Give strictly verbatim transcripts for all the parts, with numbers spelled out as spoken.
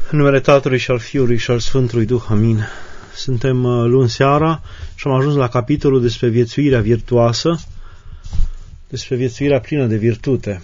În numele Tatălui și al Fiului și al Sfântului Duh, amin. Suntem luni seara și am ajuns la capitolul despre viețuirea virtuoasă, despre viețuirea plină de virtute,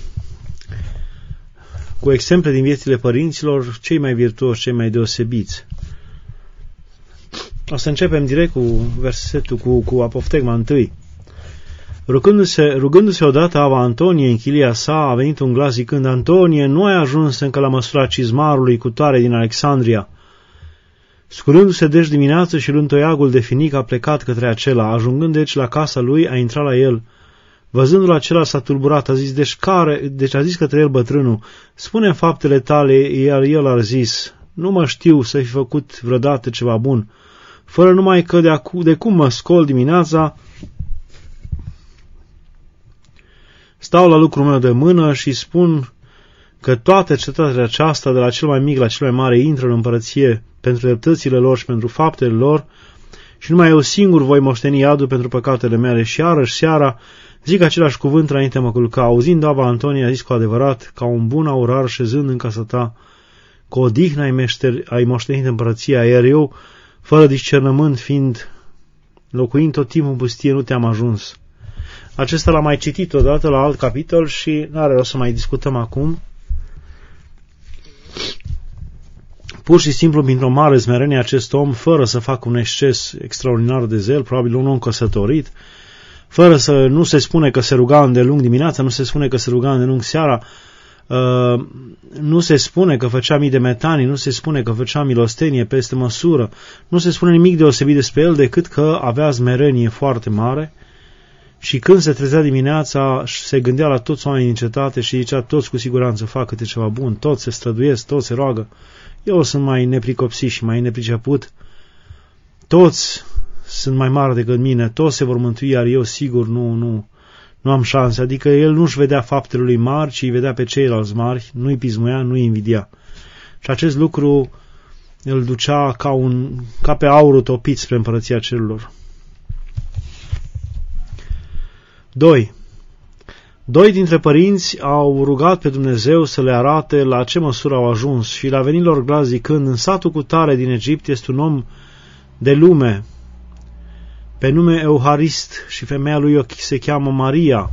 cu exemple din viețile părinților, cei mai virtuoși, cei mai deosebiți. O să începem direct cu versetul, cu, cu apoftegma întâi. Rugându-se, rugându-se odată Ava Antonie în chilia sa, a venit un glas zicând: Antonie, nu ai ajuns încă la măsura cizmarului cu tare din Alexandria. Sculându-se deci dimineață și luând toiagul de finic, a plecat către acela. Ajungând deci la casa lui, a intrat la el. Văzându-l acela s-a tulburat, a zis, deci, care, deci a zis către el bătrânul: spune-mi faptele tale, iar el a zis: nu mă știu să fi făcut vreodată ceva bun, fără numai că de, acu, de cum mă scol dimineața, stau la lucrul meu de mână și spun că toată cetatea aceasta, de la cel mai mic la cel mai mare, intră în împărăție pentru dreptățile lor și pentru faptele lor, și numai eu singur voi moșteni iadul pentru păcatele mele. Și iarăși seara zic același cuvânt înainte mă culca. Auzind Ava Antonie, a zis cu adevărat, ca un bun aurar șezând în casa ta, cu odihnă ai, meșter, ai moștenit împărăția, iar eu, fără discernământ fiind, locuind tot timpul în pustie, nu te-am ajuns. Acesta l-am mai citit odată la alt capitol și n-are rost să mai discutăm acum. Pur și simplu, printr-o mare smerenie, acest om, fără să facă un exces extraordinar de zel, probabil un om căsătorit, fără să nu se spune că se ruga îndelung dimineața, nu se spune că se ruga îndelung seara, uh, nu se spune că făcea mii de metanii, nu se spune că făcea milostenie peste măsură, nu se spune nimic deosebit despre el decât că avea smerenie foarte mare. Și când se trezea dimineața, se gândea la toți oamenii din cetate și zicea: toți cu siguranță fac câte ceva bun, toți se străduiesc, toți se roagă. Eu sunt mai nepricopsit și mai nepriceput. Toți sunt mai mari decât mine, toți se vor mântui, iar eu sigur nu, nu, nu am șanse. Adică el nu-și vedea faptele lui mari, ci îi vedea pe ceilalți mari, nu-i pismuia, nu-i invidia. Și acest lucru îl ducea ca, un, ca pe aurul topit spre împărăția cerurilor. doi. Doi dintre părinți au rugat pe Dumnezeu să le arate la ce măsură au ajuns și le-a venit lor glas zicând: în satul cutare din Egipt este un om de lume, pe nume Euharist, și femeia lui se cheamă Maria.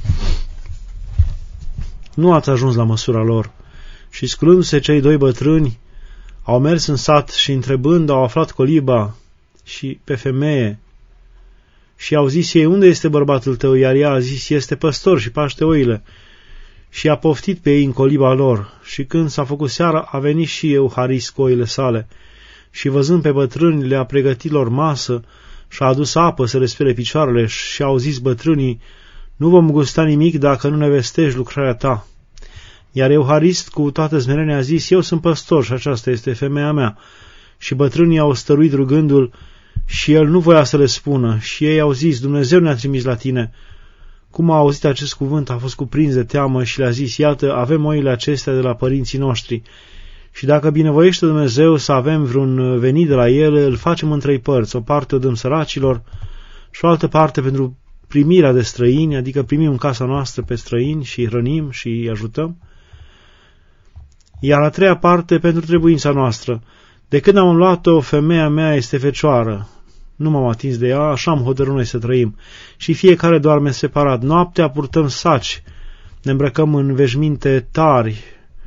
Nu ați ajuns la măsura lor. Și sculându-se cei doi bătrâni, au mers în sat și întrebând, au aflat coliba și pe femeie. Și au zis ei: unde este bărbatul tău? Iar ea a zis: este păstor și paște oile. Și a poftit pe ei în coliba lor. Și când s-a făcut seara, a venit și Euharist cu oile sale. Și văzând pe bătrâni, le-a pregătit lor masă și a adus apă să le spele picioarele. Și au zis bătrânii: nu vom gusta nimic dacă nu ne vestești lucrarea ta. Iar Euharist cu toată smerenia a zis: eu sunt păstor și aceasta este femeia mea. Și bătrânii au stăruit rugându-l și el nu voia să le spună. Și ei au zis: Dumnezeu ne-a trimis la tine. Cum a auzit acest cuvânt, a fost cuprins de teamă și le-a zis: iată, avem oile acestea de la părinții noștri. Și dacă binevoiește Dumnezeu să avem vreun venit de la el, îl facem în trei părți. O parte o dăm săracilor și o altă parte pentru primirea de străini, adică primim în casa noastră pe străini și îi hrănim și îi ajutăm. Iar a treia parte pentru trebuința noastră. De când am luat-o, femeia mea este fecioară. Nu m-am atins de ea, așa am hotărât noi să trăim. Și fiecare doarme separat. Noaptea purtăm saci, ne îmbrăcăm în veșminte tari,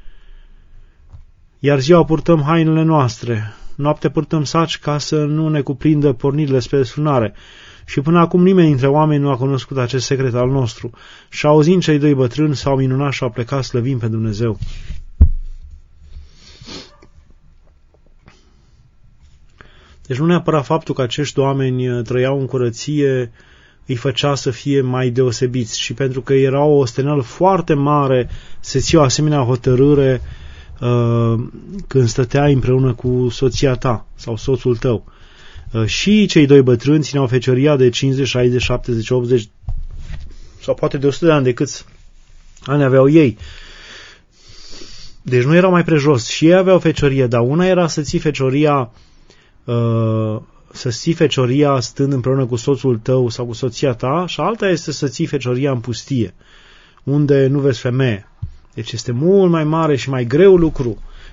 iar ziua purtăm hainele noastre. Noaptea purtăm saci ca să nu ne cuprindă pornirile spre desfrânare. Și până acum nimeni dintre oameni nu a cunoscut acest secret al nostru. Și auzind cei doi bătrâni, s-au minunat și au plecat slăvind pe Dumnezeu. Deci nu neapărat faptul că acești oameni trăiau în curăție îi făcea să fie mai deosebiți, și pentru că era o osteneală foarte mare să ții o asemenea hotărâre uh, când stăteai împreună cu soția ta sau soțul tău. Uh, și cei doi bătrâni țineau fecioria de cincizeci, șaizeci, șaptezeci, optzeci sau poate de o sută de ani de câți ani aveau ei. Deci nu erau mai prejos. Și ei aveau feciorie, dar una era să ții fecioria să ții fecioria stând împreună cu soțul tău sau cu soția ta, și alta este să ții fecioria în pustie, unde nu vezi femeie. Deci este mult mai mare și mai greu lucru.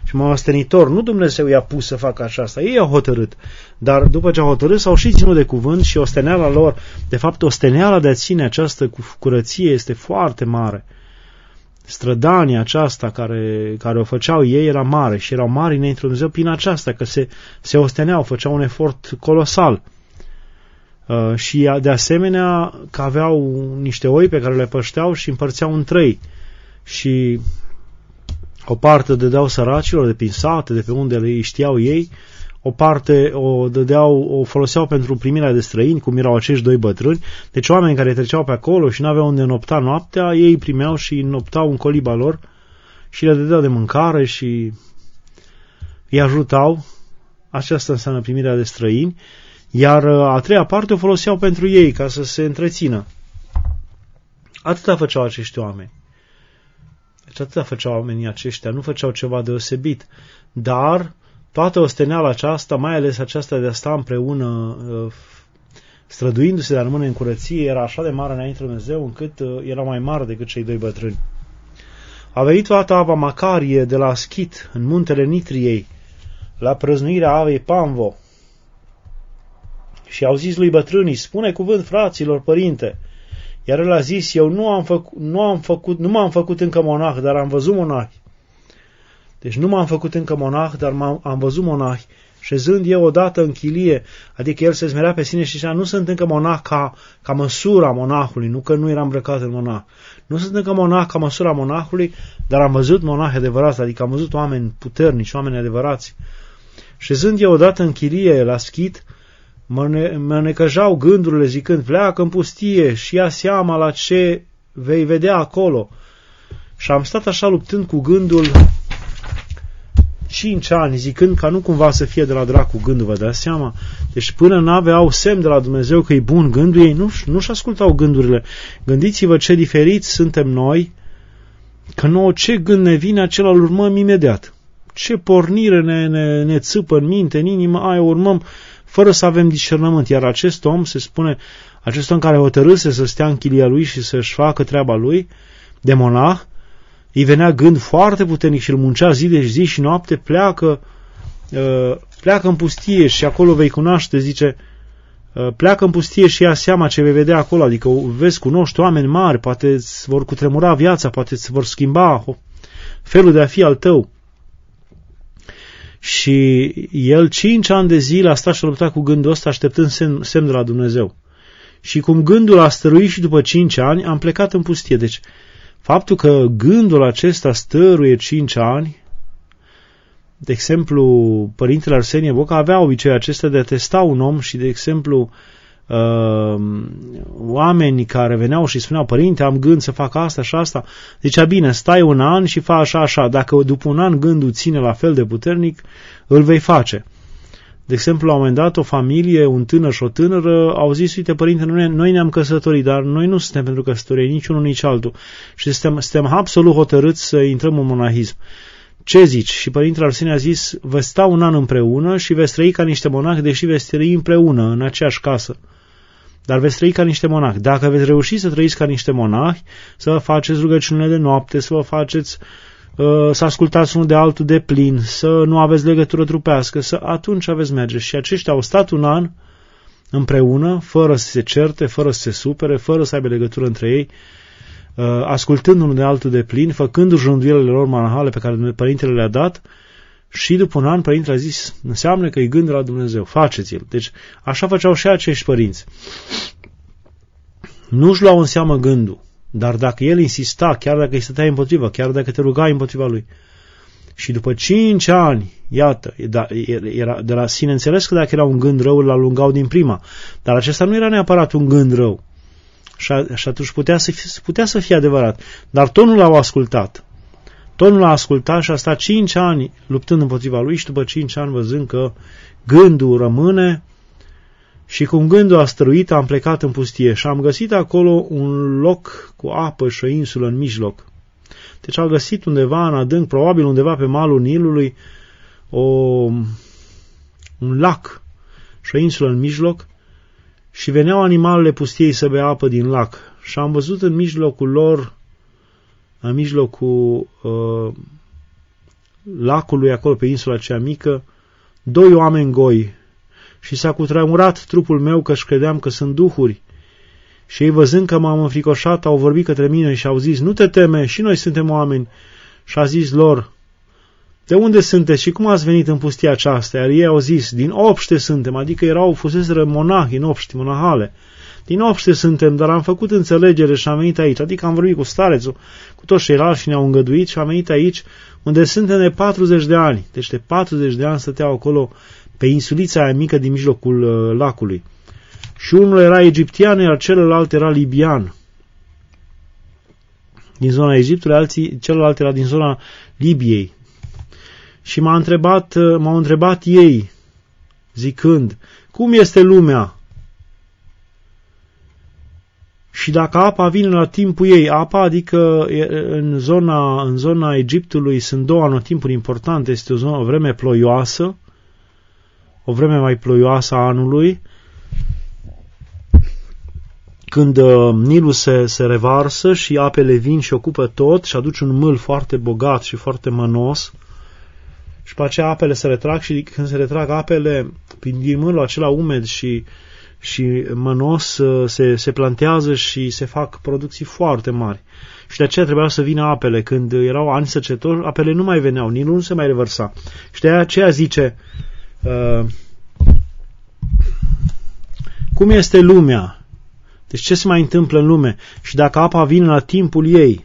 și mai ostenitor. Nu Dumnezeu i-a pus să facă aceasta, ei au hotărât. Dar după ce au hotărât, s-au și ținut de cuvânt și osteneala lor, de fapt osteneala de a ține această curăție este foarte mare. Strădania aceasta care, care o făceau ei era mare și erau mari înainte Dumnezeu prin aceasta, că se, se osteneau, făceau un efort colosal. Uh, și de asemenea că aveau niște oi pe care le pășteau și împărțeau în trei. Și o parte dădeau săracilor de prin sate, de pe unde le știau ei, o parte o dădeau, o foloseau pentru primirea de străini, cum erau acești doi bătrâni. Deci oameni care treceau pe acolo și n-aveau unde nopta noaptea, ei primeau și noptau în coliba lor și le dădeau de mâncare și îi ajutau. Aceasta înseamnă primirea de străini. Iar a treia parte o foloseau pentru ei, ca să se întrețină. Atâta făceau acești oameni. Deci atâta făceau oamenii aceștia, nu făceau ceva deosebit. Dar toată osteneala aceasta, mai ales aceasta de a sta împreună, străduindu-se de a rămâne în curăție, era așa de mare înainte Dumnezeu, încât era mai mare decât cei doi bătrâni. A venit toată Ava Macarie de la Schit, în muntele Nitriei, la prăznuirea Avei Panvo, și au zis lui bătrânii: spune cuvânt fraților, părinte. Iar el a zis: eu nu am făcut, nu am făcut, nu m-am făcut încă monah, dar am văzut monahi. Deci nu m-am făcut încă monah, dar m-am, am văzut monahi. Șezând eu odată în chilie, adică el se smerea pe sine și zicea: nu sunt încă monah ca, ca măsura monahului, nu că nu eram îmbrăcat în monah. Nu sunt încă monah ca măsura monahului, dar am văzut monahi adevărați, adică am văzut oameni puternici, oameni adevărați. Șezând eu odată în chilie la Schit, mă, ne, mă necăjau gândurile zicând: pleacă în pustie și ia seama la ce vei vedea acolo. Și am stat așa luptând cu gândul cinci ani, zicând ca nu cumva să fie de la dracu gândul, vă dați seama? Deci până n-aveau semn de la Dumnezeu că e bun gândul, ei nu, nu-și ascultau gândurile. Gândiți-vă ce diferiți suntem noi, că nouă ce gând ne vine, acela îl urmăm imediat. Ce pornire ne, ne, ne țâpă în minte, în inimă, aia urmăm fără să avem discernământ. Iar acest om, se spune, acest om care hotărâse să stea în chilia lui și să-și facă treaba lui de monah, îi venea gând foarte puternic și îl muncea zi de zi și noapte: pleacă, uh, pleacă în pustie și acolo vei cunoaște, zice, uh, pleacă în pustie și ia seama ce vei vedea acolo, adică vezi, cunoști oameni mari, poate îți vor cutremura viața, poate îți vor schimba felul de a fi al tău. Și el cinci ani de zile a stat și a luptat cu gândul ăsta, așteptând semn, semn de la Dumnezeu. Și cum gândul a stăruit și după cinci ani, am plecat în pustie. Deci, faptul că gândul acesta stăruie cinci ani, de exemplu, Părintele Arsenie Boca avea obiceiul acesta de a testa un om și, de exemplu, uh, oameni care veneau și spuneau: părinte, am gând să fac asta și asta, zicea: bine, stai un an și fă așa, așa, dacă după un an gândul ține la fel de puternic, îl vei face. De exemplu, la un moment dat, o familie, un tânăr și o tânără, au zis: uite, părinte, noi, noi ne-am căsătorit, dar noi nu suntem pentru căsătorie, nici unul, nici altul, și suntem, suntem absolut hotărâți să intrăm în monahism. Ce zici? Și Părintele Arsenie a zis: veți sta un an împreună și veți trăi ca niște monahi, deși veți trăi împreună, în aceeași casă. Dar veți trăi ca niște monahi. Dacă veți reuși să trăiți ca niște monahi, să vă faceți rugăciunile de noapte, să vă faceți, uh, să ascultați unul de altul de plin, să nu aveți legătură trupească, să atunci aveți merge. Și aceștia au stat un an împreună, fără să se certe, fără să se supere, fără să aibă legătură între ei, uh, ascultând unul de altul de plin, făcându-și rânduielile lor monahale pe care Părintele le-a dat. Și după un an, Părintele a zis: înseamnă că e gândul la Dumnezeu, faceți-l. Deci așa făceau și acești părinți. Nu-și luau în seamă gândul, dar dacă el insista, chiar dacă îi stăteai împotriva, chiar dacă te rugai împotriva lui, și după cinci ani, iată, era de la sine înțeles că dacă era un gând rău, îl alungau din prima, dar acesta nu era neapărat un gând rău. Și, a, și atunci putea să, fie, putea să fie adevărat, dar tot nu l-au ascultat. Tot nu l-a ascultat și a stat cinci ani luptând împotriva lui și după cinci ani, văzând că gândul rămâne, și cum gândul a străuit, am plecat în pustie și am găsit acolo un loc cu apă și o insulă în mijloc. Deci au găsit undeva în adânc, probabil undeva pe malul Nilului, o, un lac și o insulă în mijloc, și veneau animalele pustiei să bea apă din lac. Și am văzut în mijlocul lor, în mijlocul uh, lacului, acolo pe insula cea mică, doi oameni goi și s-a cutremurat trupul meu că-și credeam că sunt duhuri. Și ei, văzând că m-am înfricoșat, au vorbit către mine și au zis, nu te teme, și noi suntem oameni. Și a zis lor, de unde sunteți și cum ați venit în pustia aceasta? Iar ei au zis, din Obște suntem, adică erau, fuseseră monahi în Obști, monahale. Din Obște suntem, dar am făcut înțelegere și am venit aici, adică am vorbit cu starețul, cu toți ceilalți și ne-au îngăduit și am venit aici, unde suntem de patruzeci de ani. Deci de patruzeci de ani stăteau acolo pe insulița aia mică din mijlocul uh, lacului. Și unul era egiptean, iar celălalt era libian. Din zona Egiptului, alții, celălalt era din zona Libiei. Și m-a întrebat, m-au întrebat ei, zicând, cum este lumea? Și dacă apa vine la timpul ei, apa, adică în zona, în zona Egiptului sunt două anotimpuri importante, este o, zonă, o vreme ploioasă, o vreme mai ploioasă a anului, când uh, Nilul se, se revarsă și apele vin și ocupă tot și aduce un mâl foarte bogat și foarte mănos și pe aceea apele se retrag și când se retrag apele, din mâlul acela umed și, și mănos uh, se, se plantează și se fac producții foarte mari. Și de aceea trebuia să vină apele. Când erau ani săcetori, apele nu mai veneau, Nilul nu se mai revărsa. Și de aceea zice, uh, cum este lumea? Deci ce se mai întâmplă în lume? Și dacă apa vine la timpul ei,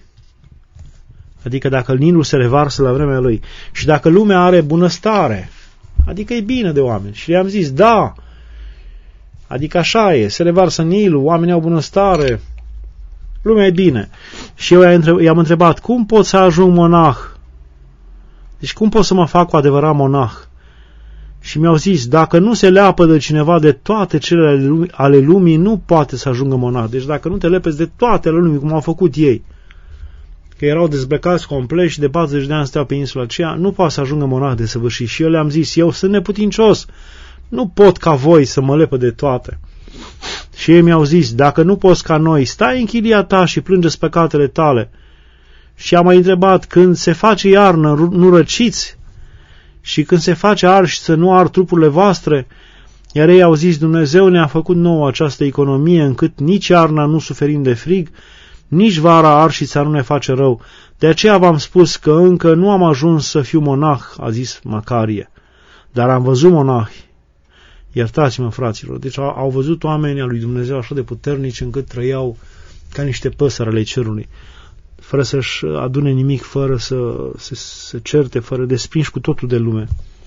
adică dacă Nilul se revarsă la vremea lui, și dacă lumea are bunăstare, adică e bine de oameni. Și le-am zis, da, adică așa e, se revarsă Nilul, oamenii au bunăstare, lumea e bine. Și eu i-am întrebat, cum pot să ajung monah? Deci cum pot să mă fac cu adevărat monah? Și mi-au zis, dacă nu se leapă de cineva de toate cele ale lumii, nu poate să ajungă monah. Deci dacă nu te lepezi de toate ale lumii, cum au făcut ei, că erau dezbrăcați complet și de patruzeci de ani steau pe insula aceea, nu poate să ajungă monah de săvârșit. Și eu le-am zis, eu sunt neputincios, nu pot ca voi să mă lepă de toate. Și ei mi-au zis, dacă nu poți ca noi, stai în chilia ta și plângeți păcatele tale. Și am mai întrebat, când se face iarnă, nu răciți? Și când se face arși să nu ar trupurile voastre, iar ei au zis, Dumnezeu ne-a făcut nouă această economie, încât nici iarna nu suferim de frig, nici vara arșița nu ne face rău. De aceea v-am spus că încă nu am ajuns să fiu monah, a zis Macarie, dar am văzut monahi. Iertați-mă, fraților, deci au, au văzut oamenii al lui Dumnezeu așa de puternici încât trăiau ca niște păsări ale cerului, fără să-și adune nimic, fără să se să certe, fără desprinși cu totul de lume.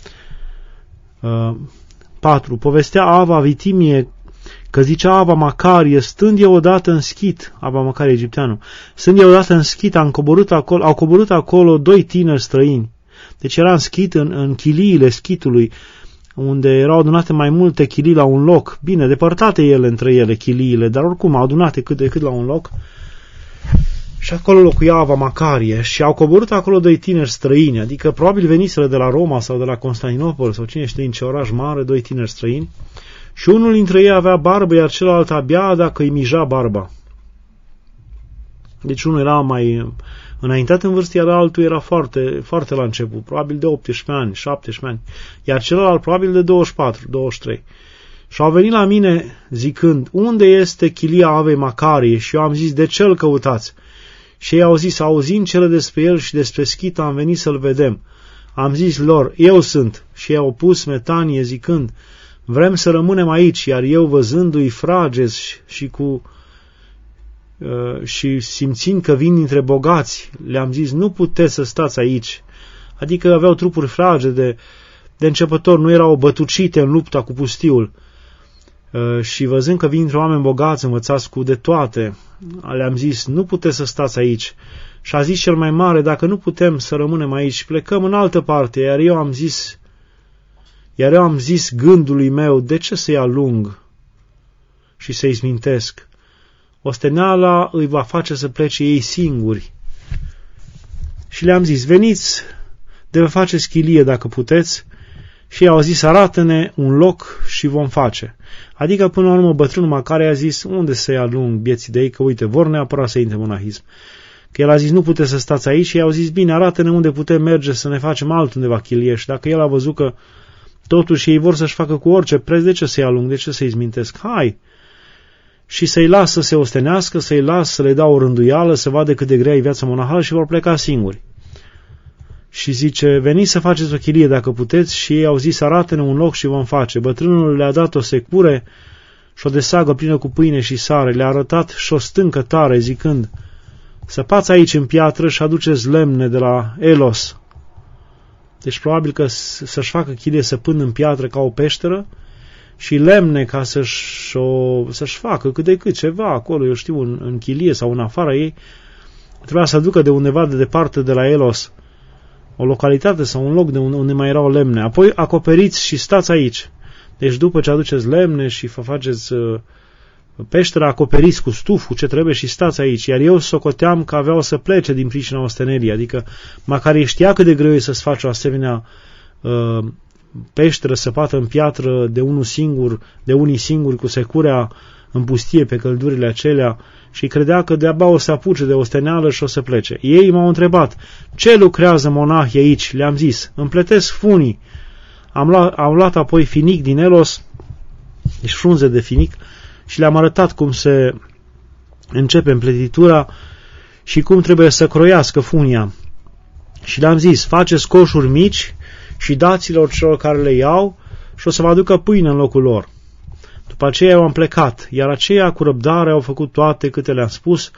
Uh, patru. Povestea Ava Vitimie că zicea Ava Macarie, stând eu odată în Schit, Ava Macarie egipteanul, stând eu odată în Schit, am coborât acolo, au coborât acolo doi tineri străini. Deci era în Schit, în, în chiliile Schitului, unde erau adunate mai multe chilii la un loc, bine, depărtate ele între ele, chiliile, dar oricum adunate cât de cât la un loc. Și acolo locuia Ava Macarie și au coborât acolo doi tineri străini, adică probabil veniseră de la Roma sau de la Constantinopol sau cine știe în ce oraș mare, doi tineri străini. Și unul dintre ei avea barbă, iar celălalt abia dacă îi mija barba. Deci unul era mai înaintat în vârstă, iar altul era foarte, foarte la început, probabil de optsprezece ani, șaptesprezece ani, iar celălalt probabil de douăzeci și patru, douăzeci și trei. Și au venit la mine zicând, unde este chilia Avei Macarie? Și eu am zis, de ce îl căutați? Și ei au zis, auzind cele despre el și despre Schit, am venit să-l vedem. Am zis lor, eu sunt. Și ei au pus metanie zicând, vrem să rămânem aici, iar eu văzându-i fragezi și cu uh, și simțind că vin dintre bogați, le-am zis, nu puteți să stați aici. Adică aveau trupuri fragede de, de începător, nu erau bătucite în lupta cu pustiul. Uh, și văzând că vin dintre oameni bogați, învățați cu de toate, le-am zis, nu puteți să stați aici. Și a zis cel mai mare, dacă nu putem să rămânem aici, plecăm în altă parte. Iar eu am zis, iar eu am zis gândului meu, de ce să-i alung și să-i smintesc? Osteneala îi va face să plece ei singuri. Și le-am zis, veniți de vă faceți chilie dacă puteți. Și ei au zis, arată-ne un loc și vom face. Adică până la urmă bătrânul Macarie a zis, unde să-i alung vieții de ei, că uite, vor neapărat să intre în monahism. Că el a zis, nu puteți să stați aici, și ei au zis, bine, arată-ne unde putem merge să ne facem altundeva chilie. Și dacă el a văzut că totuși ei vor să-și facă cu orice preț, de ce să-i alung, de ce să-i izmintesc? Hai! Și să-i las să se ostenească, să-i las să le dau o rânduială, să vadă cât de grea e viața monahală și vor pleca singuri. Și zice, veniți să faceți o chilie dacă puteți, și ei au zis, arată-ne un loc și vom face. Bătrânul le-a dat o secure și o desagă plină cu pâine și sare, le-a arătat și o stâncă tare, zicând, săpați aici în piatră și aduceți lemne de la Elos. Deci probabil că să-și facă chilie săpând în piatră ca o peșteră și lemne ca să-și, o, să-și facă cât de cât ceva acolo, eu știu, în, în chilie sau în afara ei. Trebuia să aducă de undeva de departe de la Elos o localitate sau un loc de unde mai erau lemne. Apoi acoperiți și stați aici. Deci după ce aduceți lemne și faceți uh, peștera, acoperiți cu stuf, cu ce trebuie și stați aici. Iar eu socoteam că aveau să plece din pricina ostenerii, adică măcar știa cât de greu e să-ți faci o asemenea uh, peșteră săpată în piatră de unul singur, de unii singuri, cu securea în pustie pe căldurile acelea, și credea că de-abia o să apuce de osteneală și o să plece. Ei m-au întrebat, ce lucrează monahii aici? Le-am zis, împletesc funii. Am luat, am luat apoi finic din Elos, deci frunze de finic, și le-am arătat cum se începe împletitura și cum trebuie să croiască funia. Și le-am zis, faceți coșuri mici și dați-lor celor care le iau și o să vă aducă pâine în locul lor. După aceea eu am plecat, iar aceia cu răbdare au făcut toate câte le-am spus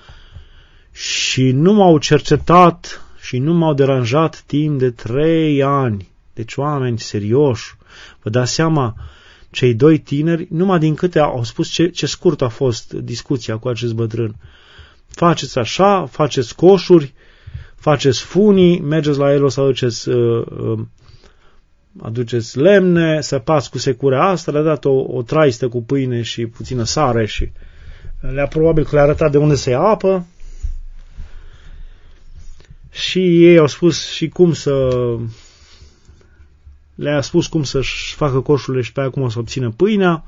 și nu m-au cercetat și nu m-au deranjat timp de trei ani. Deci oameni serioși, vă dați seama, cei doi tineri, numai din câte au spus ce, ce scurt a fost discuția cu acest bătrân. Faceți așa, faceți coșuri, faceți funii, mergeți la Elos să aduceți, uh, uh, aduceți lemne, săpați cu securea asta, le-a dat o, o traistă cu pâine și puțină sare și le-a probabil că le-a arătat de unde se ia apă. Și ei au spus și cum să... Le-a spus cum să-și facă coșurile și pe aia cum o să obțină pâinea.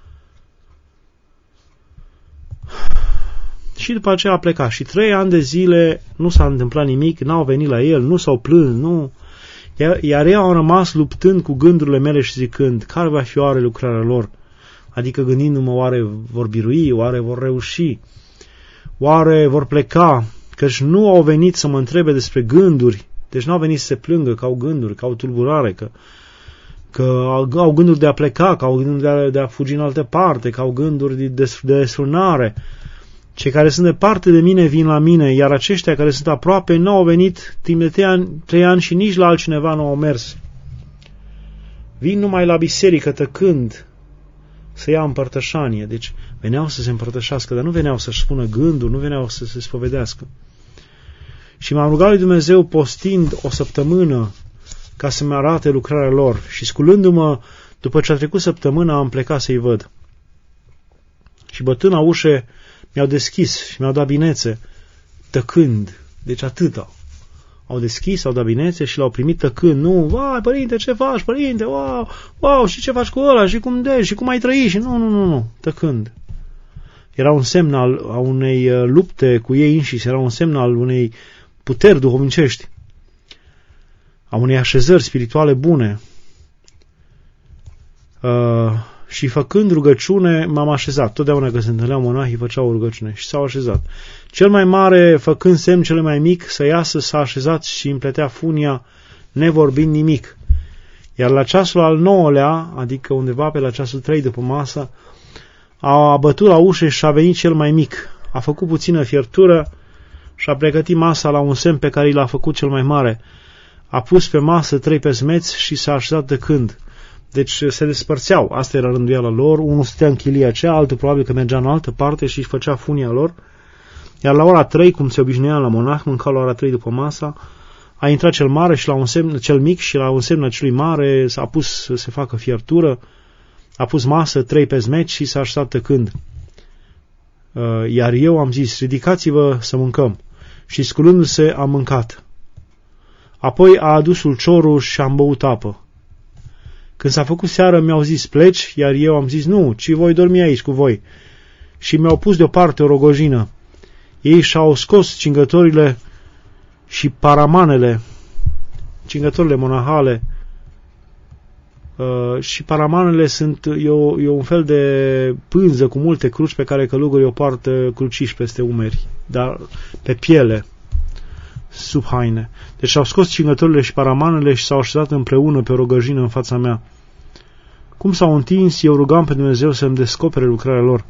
Și după aceea a plecat. Și trei ani de zile nu s-a întâmplat nimic, n-au venit la el, nu s-au plâns, nu... Iar, iar ei au rămas luptând cu gândurile mele și zicând, care va fi oare lucrarea lor? Adică gândindu-mă, oare vor birui, oare vor reuși, oare vor pleca, căci nu au venit să mă întrebe despre gânduri, deci nu au venit să se plângă că au gânduri, că au tulburare, că, că au gânduri de a pleca, că au gânduri de a, de a fugi în altă parte, că au gânduri de, de, de desfrânare. Cei care sunt departe de mine vin la mine, iar aceștia care sunt aproape nu au venit timp de trei ani, trei ani și nici la altcineva nu au mers. Vin numai la biserică tăcând să ia împărtășanie. Deci veneau să se împărtășească, dar nu veneau să-și spună gânduri, nu veneau să se spovedească. Și m-am rugat lui Dumnezeu postind o săptămână ca să-mi arate lucrarea lor. Și sculându-mă, după ce a trecut săptămâna, am plecat să-i văd. Și bătând la ușe, mi-au deschis și mi-au dat binețe, tăcând. Deci atâta. Au deschis, au dat binețe și l-au primit tăcând. Nu, vai, părinte, ce faci, părinte, wow, wow, și ce faci cu ăla, și cum de, și cum ai trăit, și nu, nu, nu, nu, tăcând. Era un semn al a unei lupte cu ei înșiși, era un semn al unei puteri duhovnicești, a unei așezări spirituale bune. Uh, și făcând rugăciune m-am așezat. Totdeauna când se întâlneau monahii făceau o rugăciune și s-au așezat. Cel mai mare, făcând semn cel mai mic să iasă, s-a așezat și împletea funia nevorbind nimic. Iar la ceasul al nouălea, adică undeva pe la ceasul trei după masă, a bătut la ușă și a venit cel mai mic. A făcut puțină fiertură și a pregătit masa la un semn pe care l-a făcut cel mai mare. A pus pe masă trei pesmeți și s-a așezat tăcând. Deci se despărțeau. Asta era rânduiala lor. Unul stătea în chilia aceea, altul probabil că mergea în altă parte și își făcea funia lor. Iar la ora trei, cum se obișnuia la monah, mânca la ora trei după masa, a intrat cel mare și la un semn, cel mic și la un semn acelui mare s-a pus să se facă fiertură, a pus masă, trei pesmeci și s-a așezat tăcând. Iar eu am zis, ridicați-vă să mâncăm. Și sculându-se am mâncat. Apoi a adus ulciorul și am băut apă. Când s-a făcut seară mi-au zis pleci, iar eu am zis nu, ci voi dormi aici cu voi. Și mi-au pus deoparte o rogojină. Ei și-au scos cingătorile și paramanele, cingătorile monahale, uh, și paramanele sunt e, o, e un fel de pânză cu multe cruci pe care călugării o poartă cruciși peste umeri, dar pe piele, sub haine. Deci au scos cingătorile și paramanele și s-au așezat împreună pe o rogăjină în fața mea. Cum s-au întins, eu rugam pe Dumnezeu să-mi descopere lucrarea lor.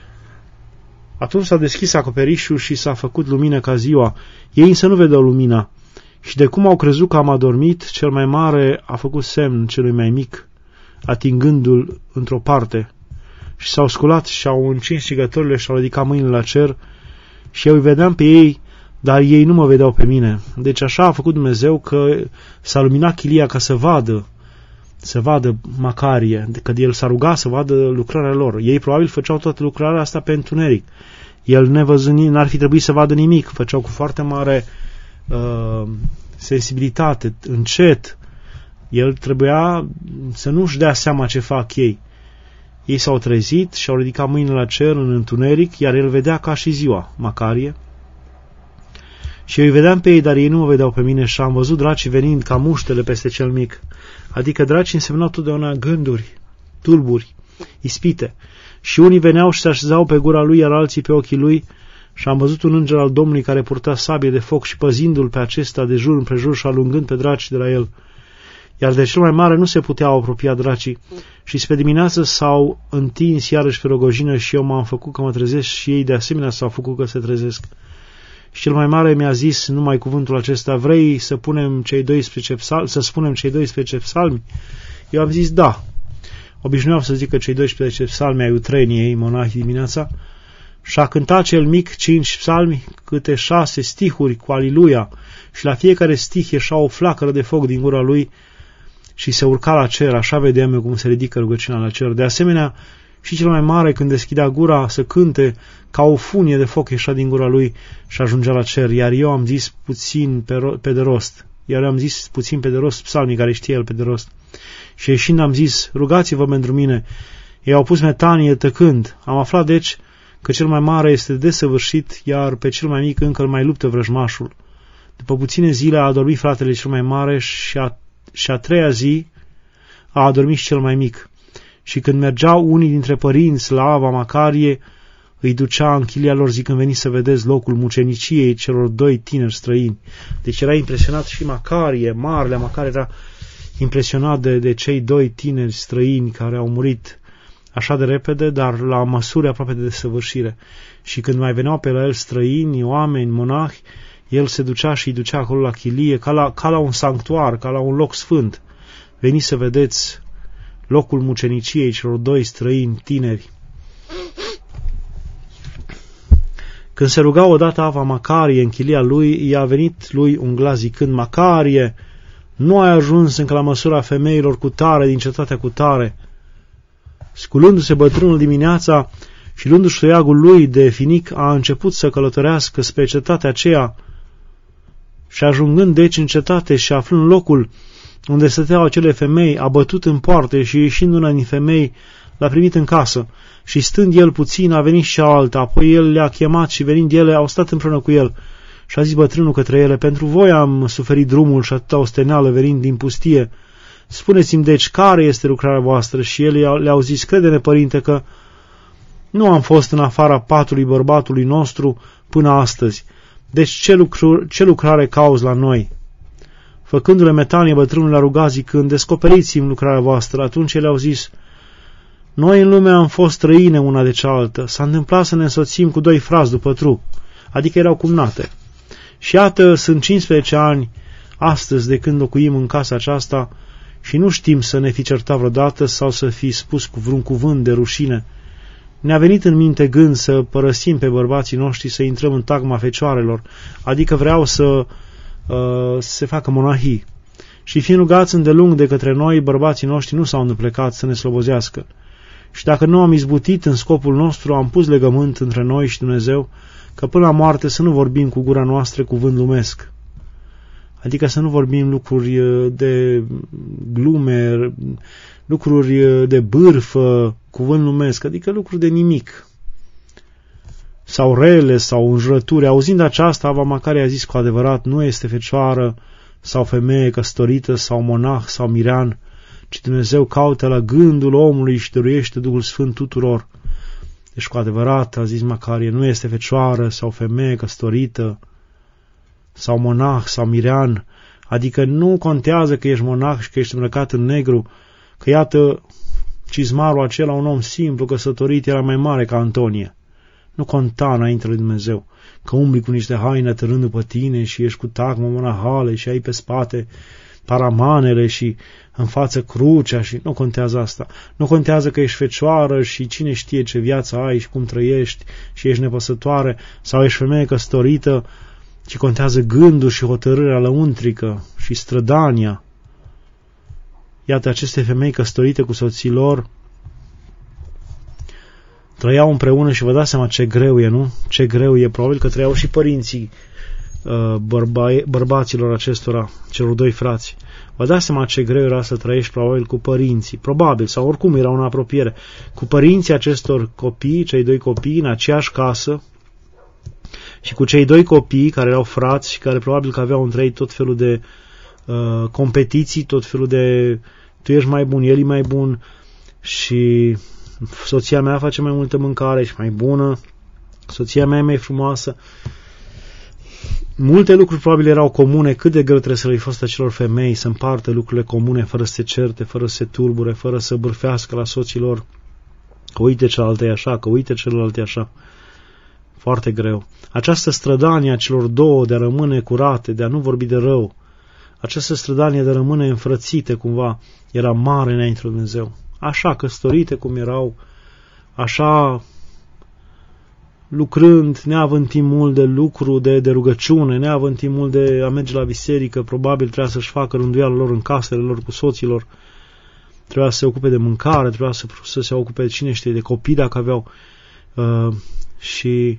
Atunci s-a deschis acoperișul și s-a făcut lumină ca ziua. Ei însă nu vedeau lumina. Și de cum au crezut că am adormit, cel mai mare a făcut semn celui mai mic, atingându-l într-o parte. Și s-au sculat și au încins cingătorile și au ridicat mâinile la cer și eu îi vedeam pe ei, dar ei nu mă vedeau pe mine. Deci așa a făcut Dumnezeu că s-a luminat chilia ca să vadă, să vadă Macarie, că el s-a rugat să vadă lucrarea lor. Ei probabil făceau toată lucrarea asta pe întuneric. El nevăzând, n-ar fi trebuit să vadă nimic. Făceau cu foarte mare uh, sensibilitate, încet. El trebuia să nu-și dea seama ce fac ei. Ei s-au trezit și au ridicat mâinile la cer în întuneric, iar el vedea ca și ziua, Macarie. Și eu îi vedeam pe ei, dar ei nu mă vedeau pe mine și am văzut dracii venind ca muștele peste cel mic. Adică dracii însemnau totdeauna gânduri, tulburi, ispite. Și unii veneau și se așezau pe gura lui, iar alții pe ochii lui. Și am văzut un înger al Domnului care purta sabie de foc și păzindu-l pe acesta de jur împrejur și alungând pe draci de la el. Iar de cel mai mare nu se puteau apropia dracii. Și spre dimineață s-au întins iarăși pe rogojină și eu m-am făcut că mă trezesc și ei de asemenea s-au făcut că se trezesc. Și cel mai mare mi-a zis numai cuvântul acesta: vrei să punem cei doisprezece psalmi, să spunem cei doisprezece psalmi? Eu am zis da. Obișnuiau să zică cei doisprezece psalmi ai utreniei, monahi dimineața, și a cântat cel mic cinci psalmi, câte șase stihuri cu aliluia, și la fiecare stih ieșea o flacără de foc din gura lui și se urca la cer. Așa vedeam eu cum se ridică rugăciunea la cer. De asemenea, și cel mai mare, când deschidea gura să cânte, ca o funie de foc ieșea din gura lui și ajungea la cer. Iar eu am zis puțin pe, ro- pe de rost. Iar eu am zis puțin pe de rost psalmii care știe el pe de rost. Și ieșind am zis: rugați-vă pentru mine. Ei au pus metanie tăcând. Am aflat deci că cel mai mare este desăvârșit, iar pe cel mai mic încă îl mai luptă vrăjmașul. După puține zile a adormit fratele cel mai mare și a, și a treia zi a adormit și cel mai mic. Și când mergeau unii dintre părinți la Ava Macarie, îi ducea în chilia lor zicând: veniți să vedeți locul muceniciei celor doi tineri străini. Deci era impresionat și Macarie, marele Macarie era impresionat de, de cei doi tineri străini care au murit așa de repede, dar la măsuri aproape de desăvârșire. Și când mai veneau pe la el străini, oameni, monahi, el se ducea și îi ducea acolo la chilie, ca la, ca la un sanctuar, ca la un loc sfânt. Veniți să vedeți locul muceniciei celor doi străini tineri. Când se ruga odată Ava Macarie în chilia lui, i-a venit lui un glas zicând: Macarie, nu ai ajuns încă la măsura femeilor cu tare din cetatea cu tare. Sculându-se bătrânul dimineața și luându-și toiagul lui de finic, a început să călătorească spre cetatea aceea și ajungând deci în cetate și aflând locul unde stăteau acele femei, a bătut în poarte și ieșind una din femei l-a primit în casă. Și stând el puțin, a venit și alta, apoi el le-a chemat și venind ele au stat împreună cu el. Și a zis bătrânul către ele: pentru voi am suferit drumul și atâta osteneală venind din pustie. Spuneți-mi deci care este lucrarea voastră. Și ele le-au zis: crede-ne, părinte, că nu am fost în afara patului bărbatului nostru până astăzi. Deci ce, lucru, ce lucrare cauți la noi? Făcându-le metanie, bătrânul le-a rugat zicând: descoperiți-mi lucrarea voastră. Atunci ele au zis: noi în lume am fost străine una de cealaltă. S-a întâmplat să ne însoțim cu doi frați după trup, adică erau cumnate. Și iată, sunt cincisprezece ani astăzi de când locuim în casa aceasta și nu știm să ne fi certat vreodată sau să fi spus cu vreun cuvânt de rușine. Ne-a venit în minte gând să părăsim pe bărbații noștri, să intrăm în tagma fecioarelor, adică vreau să uh, se facă monahii. Și fiind rugați îndelung de către noi, bărbații noștri nu s-au îndeplecat să ne slobozească. Și dacă nu am izbutit în scopul nostru, am pus legământ între noi și Dumnezeu, că până la moarte să nu vorbim cu gura noastră cuvânt lumesc. Adică să nu vorbim lucruri de glume, lucruri de bârfă, cuvânt lumesc, adică lucruri de nimic. sau rele sau înjurături. Auzind aceasta, Ava Macarie a zis cu adevărat, nu este fecioară sau femeie căsătorită sau monah sau mirean, ci Dumnezeu caută la gândul omului și dăruiește Duhul Sfânt tuturor. Deci cu adevărat, a zis Macarie, nu este fecioară sau femeie căsătorită sau monah sau mirean, adică nu contează că ești monah și că ești îmbrăcat în negru, că iată cizmarul acela, un om simplu, căsătorit, era mai mare ca Antonie. Nu conta înainte lui Dumnezeu că umbli cu niște haine târând după tine și ești cu tacmă monahale și ai pe spate paramanele și în față crucea și nu contează asta. Nu contează că ești fecioară și cine știe ce viață ai și cum trăiești și ești nepăsătoare sau ești femeie căsătorită, ci contează gândul și hotărârea lăuntrică și strădania. Iată, aceste femei căsătorite cu soții lor trăiau împreună și vă dați seama ce greu e, nu? Ce greu e, probabil că trăiau și părinții uh, bărba, bărbaților acestora, celor doi frați. Vă dați seama ce greu era să trăiești probabil cu părinții, probabil, sau oricum era în apropiere, cu părinții acestor copii, cei doi copii, în aceeași casă, și cu cei doi copii care erau frați și care probabil că aveau între ei tot felul de uh, competiții, tot felul de tu ești mai bun, el e mai bun și soția mea face mai multă mâncare și mai bună, soția mea e mai frumoasă. Multe lucruri probabil erau comune, cât de greu trebuie să le-i fost acelor femei să împartă lucrurile comune fără să se certe, fără să se tulbure, fără să bârfească la soților că uite cealaltă e așa, că uite celălalt e așa. Foarte greu. Această strădanie a celor două de a rămâne curate, de a nu vorbi de rău, această strădanie de a rămâne înfrățite cumva, era mare înainte de Dumnezeu. Așa căsătorite cum erau, așa lucrând, neavând timp mult de lucru, de, de rugăciune, neavând timp mult de a merge la biserică, probabil trebuia să-și facă rânduiala lor în casele lor cu soților, trebuia să se ocupe de mâncare, trebuia să, să se ocupe de cine știe, de copii dacă aveau uh, și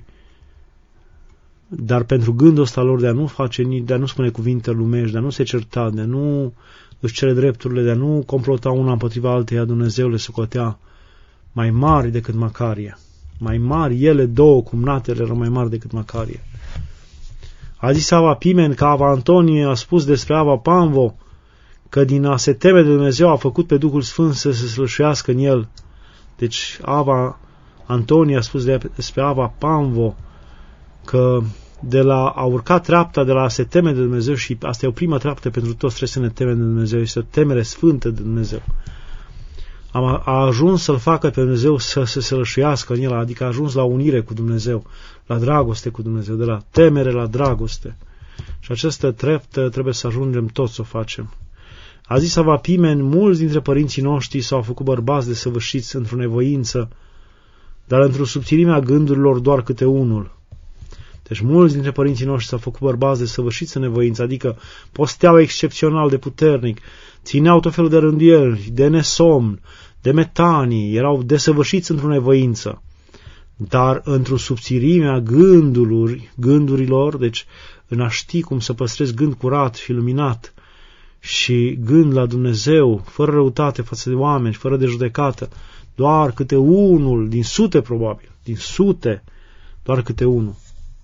dar pentru gândul ăsta lor de a nu face, de a nu spune cuvinte lumești, de a nu se certa, de a nu își cere drepturile, de a nu complota una împotriva alteia, Dumnezeu le socotea mai mari decât Macarie. Mai mari, ele două, cumnatele, erau mai mari decât Macarie. A zis Ava Pimen că Ava Antonie a spus despre Ava Panvo că din a se teme de Dumnezeu a făcut pe Duhul Sfânt să se slășuiască în el. Deci Ava Antonie a spus despre Ava Panvo că de la a urcat treapta de la a se teme de Dumnezeu, și asta e o prima treaptă pentru toți, trebuie să ne temem de Dumnezeu, este o temere sfântă de Dumnezeu. A, a ajuns să-L facă pe Dumnezeu să se sălășuiască în el, adică a ajuns la unire cu Dumnezeu, la dragoste cu Dumnezeu, de la temere la dragoste. Și această treaptă trebuie să ajungem toți să o facem. A zis Ava Pimen, mulți dintre părinții noștri s-au făcut bărbați desăvârșiți într-o nevoință, dar într-o subțirimea gândurilor doar câte unul. Deci mulți dintre părinții noștri s-au făcut bărbați desăvârșiți în nevoință, adică posteau excepțional de puternic, țineau tot felul de rânduieli, de nesomn, de metanii, erau desăvârșiți într-o nevoință. Dar într-o subțirimea gândului, gândurilor, deci în a ști cum să păstrezi gând curat și luminat și gând la Dumnezeu, fără răutate față de oameni, fără de judecată, doar câte unul, din sute probabil, din sute, doar câte unul.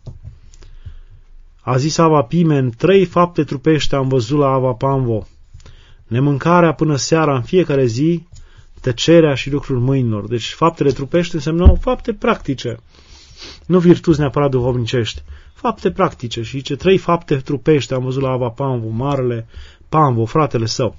A zis Ava Pimen, trei fapte trupești am văzut la Ava Panvo: nemâncarea până seara în fiecare zi, tăcerea și lucrul mâinilor. Deci faptele trupești însemnau fapte practice, nu virtuți neapărat duhovnicești, fapte practice. Și ce trei fapte trupești am văzut la Ava Panvo, marele Panvo, fratele său.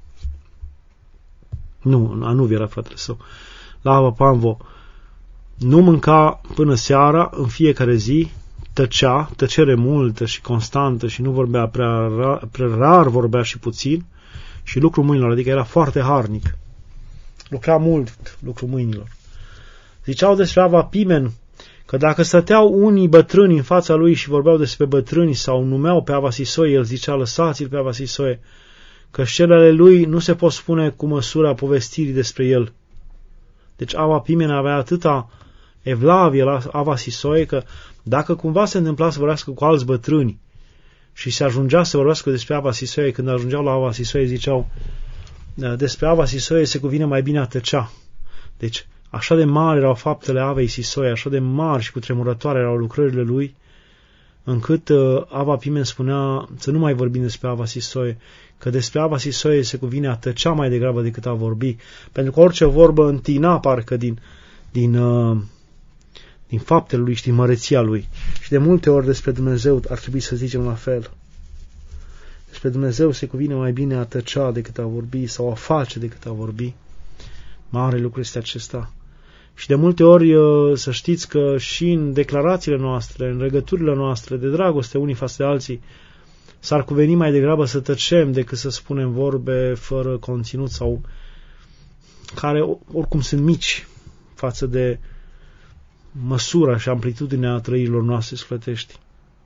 Nu, Anuvi era fratele său. La Ava Panvo nu mânca până seara în fiecare zi, tăcea, tăcere multă și constantă și nu vorbea prea rar, prea rar vorbea și puțin, și lucru mâinilor, adică era foarte harnic. Lucra mult lucru mâinilor. Ziceau despre Ava Pimen că dacă stăteau unii bătrâni în fața lui și vorbeau despre bătrâni sau numeau pe Ava Sisoie, el zicea, lăsați-l pe Ava Sisoie, că celele lui nu se pot spune cu măsura povestirii despre el. Deci Ava Pimen avea atâta evlavie la Ava Sisoie că dacă cumva se întâmpla să vorbească cu alți bătrâni și se ajungea să vorbească despre Ava Sisoie, când ajungeau la Ava Sisoie ziceau, despre Ava Sisoie se cuvine mai bine a tăcea. Deci Așa de mari erau faptele Avei Sisoi, așa de mari și cutremurătoare erau lucrările lui, încât uh, Ava Pimen spunea să nu mai vorbim despre Ava Sisoi, că despre Ava Sisoi se cuvine a tăcea mai degrabă decât a vorbi, pentru că orice vorbă întina parcă din, din, uh, din faptele lui și din măreția lui. Și de multe ori despre Dumnezeu ar trebui să zicem la fel. Despre Dumnezeu se cuvine mai bine a tăcea decât a vorbi sau a face decât a vorbi. Mare lucru este acesta. Și de multe ori să știți că și în declarațiile noastre, în legăturile noastre de dragoste unii față de alții, s-ar cuveni mai degrabă să tăcem decât să spunem vorbe fără conținut sau care oricum sunt mici față de măsura și amplitudinea trăirilor noastre sufletești.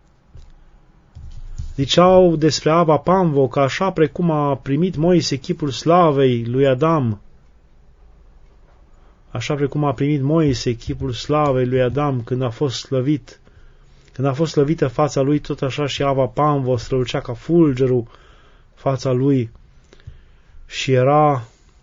Ziceau despre Ava Pamvo că așa precum a primit Moise chipul slavei lui Adam, așa precum a primit Moise chipul slavei lui Adam când a fost slăvit, când a fost slăvită fața lui, tot așa și Ava Pamvo strălucea ca fulgerul fața lui și era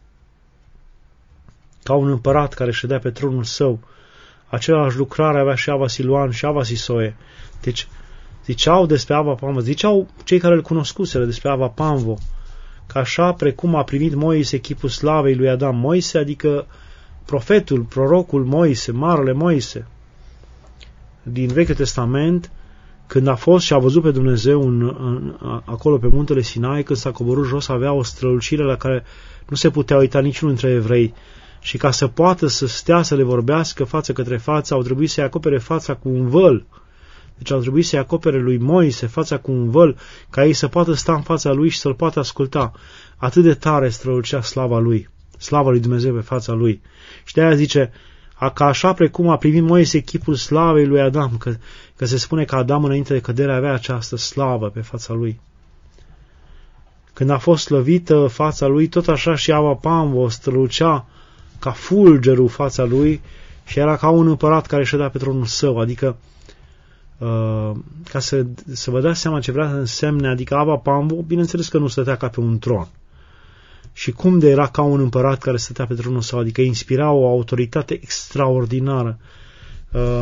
ca un împărat care ședea pe tronul său. Același lucrare avea și Ava Siluan și Ava Sisoie. Deci ziceau despre Ava Pamvo, ziceau cei care îl cunoscuseră despre Ava Pamvo, că așa precum a primit Moise chipul slavei lui Adam, Moise, adică profetul, prorocul Moise, marele Moise, din Vechiul Testament, când a fost și a văzut pe Dumnezeu în, în, acolo pe muntele Sinai, când s-a coborât jos, avea o strălucire la care nu se putea uita niciunul dintre evrei. Și ca să poată să stea să le vorbească față către față, au trebuit să-i acopere fața cu un văl. Deci au trebuit să-i acopere lui Moise fața cu un văl, ca ei să poată sta în fața lui și să-l poată asculta. Atât de tare strălucea slava lui, slava lui Dumnezeu pe fața lui. Și de aia zice, că așa precum a primit Moise chipul slavei lui Adam, că, că se spune că Adam înainte de cădere avea această slavă pe fața lui. Când a fost slăvită fața lui, tot așa și Ava Pamvo strălucea ca fulgerul fața lui și era ca un împărat care ședea pe tronul său, adică uh, ca să, să vă dați seama ce vrea să însemne, adică Ava Pamvo, bineînțeles că nu stătea ca pe un tron. Și cum de era ca un împărat care stătea pe tronul său, adică inspira o autoritate extraordinară. Uh,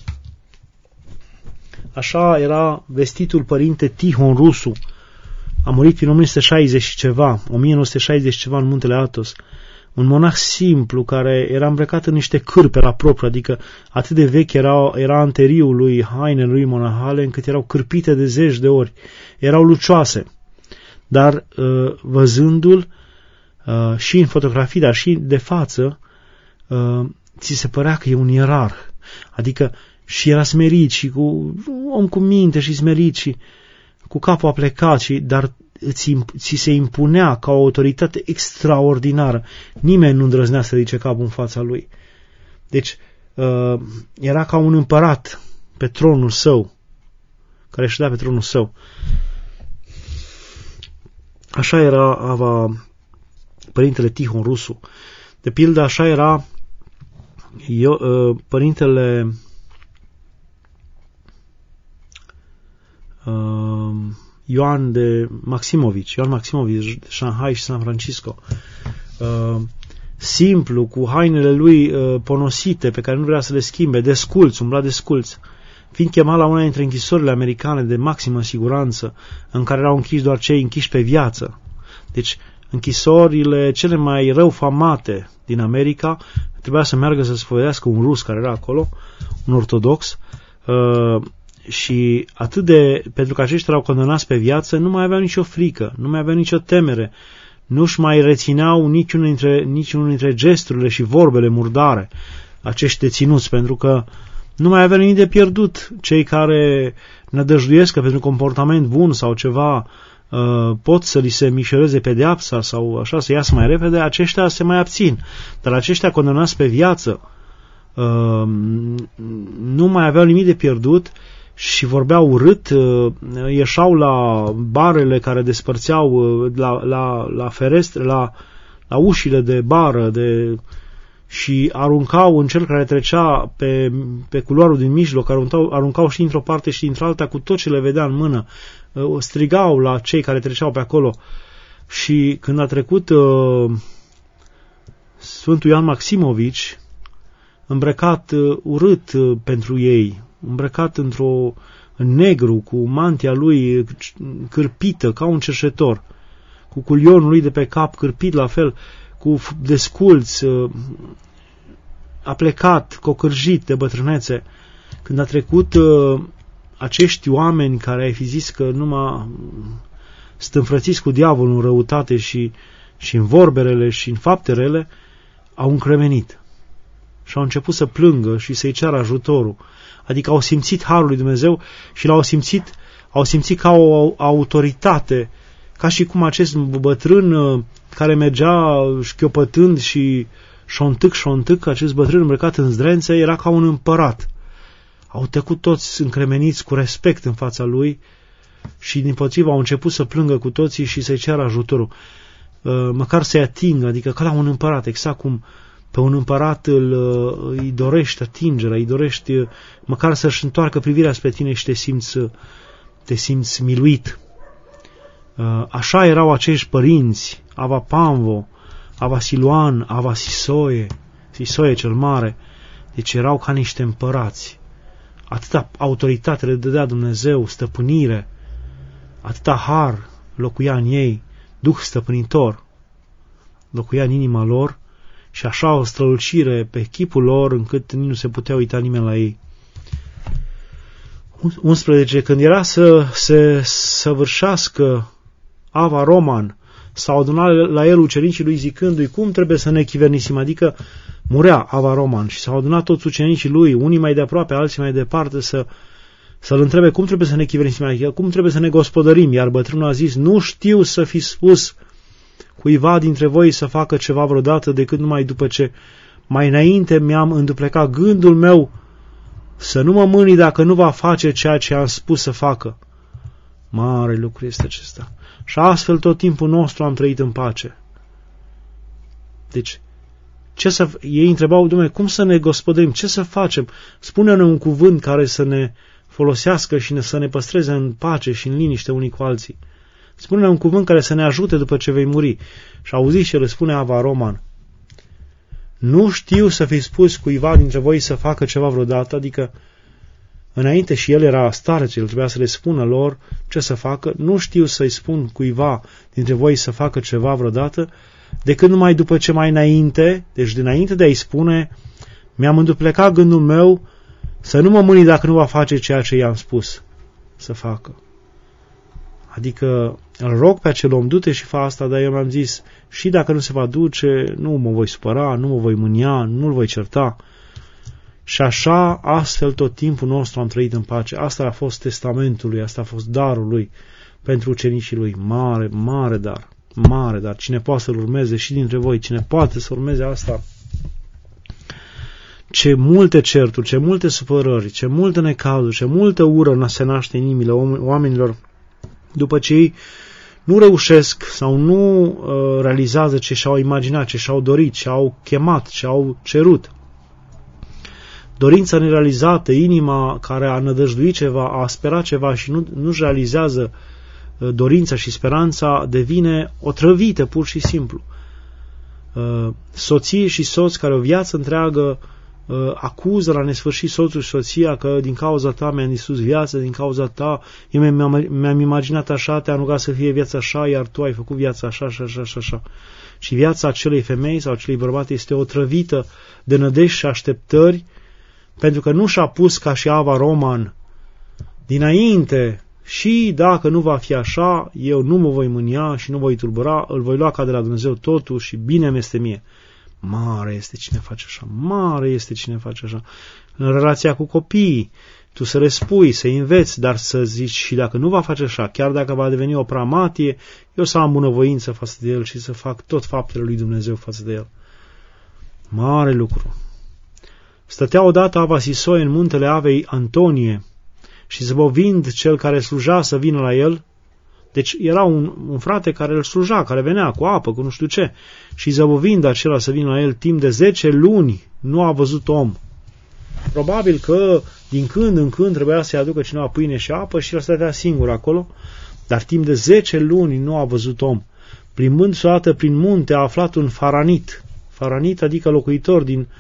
așa era vestitul părinte Tihon Rusu, a murit prin o mie nouă sute șaizeci și ceva, o mie nouă sute șaizeci ceva în muntele Athos. Un monah simplu care era îmbrăcat în niște cârpe la propriu, adică atât de vechi era, era anteriul lui, hainele lui monahale, încât erau cârpite de zeci de ori. Erau lucioase. Dar văzându-l și în fotografii, dar și de față, ți se părea că e un ierarh. Adică și era smerit și cu om cu minte și smerit și cu capul aplecat, și, dar ți, ți se impunea ca o autoritate extraordinară. Nimeni nu îndrăznea să ridice capul în fața lui. Deci uh, era ca un împărat pe tronul său, care ședea pe tronul său. Așa era Ava, părintele Tihon Rusu. De pildă, așa era eu, uh, părintele uh, Ioan de Maximovici, Ioan Maximovici, de Shanghai și San Francisco. Uh, simplu, cu hainele lui uh, ponosite, pe care nu vrea să le schimbe, desculț, umbla desculț, fiind chemat la una dintre închisorile americane de maximă siguranță, în care erau închiși doar cei închiși pe viață. Deci, închisorile cele mai rău famate din America, trebuia să meargă să spovedească un rus care era acolo, un ortodox, uh, și atât de, pentru că aceștia erau condamnați pe viață, nu mai aveau nicio frică, nu mai aveau nicio temere, nu-și mai rețineau niciunul dintre, niciunul dintre gesturile și vorbele murdare acești deținuți, pentru că nu mai aveau nimic de pierdut. Cei care nădăjduiesc că pentru comportament bun sau ceva uh, pot să li se mișoreze pedeapsa sau așa să iasă mai repede, aceștia se mai abțin. Dar aceștia condamnați pe viață uh, nu mai aveau nimic de pierdut și vorbeau urât, ieșau la barele care despărțeau, la, la, la ferestre, la, la ușile de bară de, și aruncau în cel care trecea pe, pe culoarul din mijloc, aruncau, aruncau și într-o parte și într-o alta cu tot ce le vedea în mână, strigau la cei care treceau pe acolo. Și când a trecut uh, Sfântul Ioan Maximovici, îmbrăcat uh, urât uh, pentru ei, îmbrăcat într-o în negru, cu mantia lui cârpită, ca un cerșetor, cu culionul lui de pe cap cârpit la fel, cu desculți, uh, a plecat, cocârjit de bătrânețe. Când a trecut uh, acești oameni care ai fi zis că numai stânfrățiți cu diavolul în răutate și, și în vorberele și în fapterele, au încremenit și au început să plângă și să-i ceară ajutorul. Adică au simțit harul lui Dumnezeu și l-au simțit, au simțit ca o autoritate, ca și cum acest bătrân care mergea șchiopătând și șontâc, șontâc, acest bătrân îmbrăcat în zdrențe, era ca un împărat. Au tăcut toți încremeniți cu respect în fața lui și dimpotrivă au început să plângă cu toții și să-i ceară ajutorul. Măcar să-i atingă, adică ca la un împărat, exact cum pe un împărat îl, îi dorești atingerea, îi dorești măcar să-și întoarcă privirea spre tine și te simți, te simți miluit. Așa erau acești părinți, Ava Pamvo, Ava Siluan, Ava Sisoie, Sisoie cel mare, deci erau ca niște împărați. Atâta autoritate le dădea Dumnezeu, stăpânire, atâta har locuia în ei, Duh stăpânitor locuia în inima lor și așa o strălucire pe chipul lor încât nu se putea uita nimeni la ei. unsprezece. Când era să se săvârșească Ava Roman, s-au adunat la el ucenicii lui zicându-i cum trebuie să ne chivernisim, adică murea Ava Roman și s-au adunat toți ucenicii lui, unii mai de aproape, alții mai departe, să, să-l întrebe cum trebuie să ne chivernisim, adică cum trebuie să ne gospodărim, iar bătrânul a zis, nu știu să fi spus cuiva dintre voi să facă ceva vreodată decât numai după ce mai înainte mi-am înduplecat gândul meu să nu mă mâni dacă nu va face ceea ce am spus să facă. Mare lucru este acesta. Și astfel tot timpul nostru am trăit în pace. Deci, ce să, ei întrebau, Dumnezeu, cum să ne gospodărim, ce să facem? Spune-ne un cuvânt care să ne folosească și ne, să ne păstreze în pace și în liniște unii cu alții. Spune-ne un cuvânt care să ne ajute după ce vei muri. Și auziți ce răspune Ava Roman. Nu știu să fi spus cuiva dintre voi să facă ceva vreodată, adică înainte și el era stareț, el trebuia să le spună lor ce să facă, nu știu să-i spun cuiva dintre voi să facă ceva vreodată, decât numai după ce mai înainte, deci dinainte de a-i spune, mi-am înduplecat gândul meu să nu mă mâni dacă nu va face ceea ce i-am spus să facă. Adică îl rog pe acel om, du-te și fa asta, dar eu mi-am zis, și dacă nu se va duce, nu mă voi supăra, nu mă voi mânia, nu-l voi certa. Și așa, astfel, tot timpul nostru am trăit în pace. Asta a fost testamentul lui, asta a fost darul lui pentru ucenicii lui. Mare, mare dar, mare dar. Cine poate să-l urmeze și dintre voi, cine poate să urmeze asta, ce multe certuri, ce multe supărări, ce multe necazuri, ce multă ură se naște în inimile oamenilor după ce ei nu reușesc sau nu uh, realizează ce și-au imaginat, ce și-au dorit, ce au chemat, ce au cerut. Dorința nerealizată, inima care a nădăjduit ceva, a sperat ceva și nu, nu-și realizează uh, dorința și speranța, devine otrăvită pur și simplu. Uh, soții și soți care o viață întreagă uh, acuză la nesfârșit soțul și soția că din cauza ta mi-am distrus viața, din cauza ta eu mi-am, mi-am imaginat așa, te-am rugat să fie viața așa, iar tu ai făcut viața așa, așa, așa, așa, așa. Și viața acelei femei sau acelei bărbat este otrăvită de nădejde și așteptări, pentru că nu și-a pus ca și Ava Roman dinainte, și dacă nu va fi așa, eu nu mă voi mânia și nu voi tulbura, îl voi lua ca de la Dumnezeu totul și bine mi este mie. Mare este cine face așa, mare este cine face așa. În relația cu copiii, tu să le spui, să înveți, dar să zici și dacă nu va face așa, chiar dacă va deveni o pramatie, eu să am bunăvoință față de el și să fac tot faptele lui Dumnezeu față de el. Mare lucru. Stătea odată Ava Sisoie în muntele Avei Antonie și zăbovind cel care sluja să vină la el, deci era un, un frate care îl sluja, care venea cu apă, cu nu știu ce, și zăbovind acela să vină la el timp de zece luni, nu a văzut om. Probabil că din când în când trebuia să-i aducă cineva pâine și apă și el stătea singur acolo, dar timp de zece luni nu a văzut om. Plimbând-se o dată prin munte a aflat un faranit, faranit adică locuitor din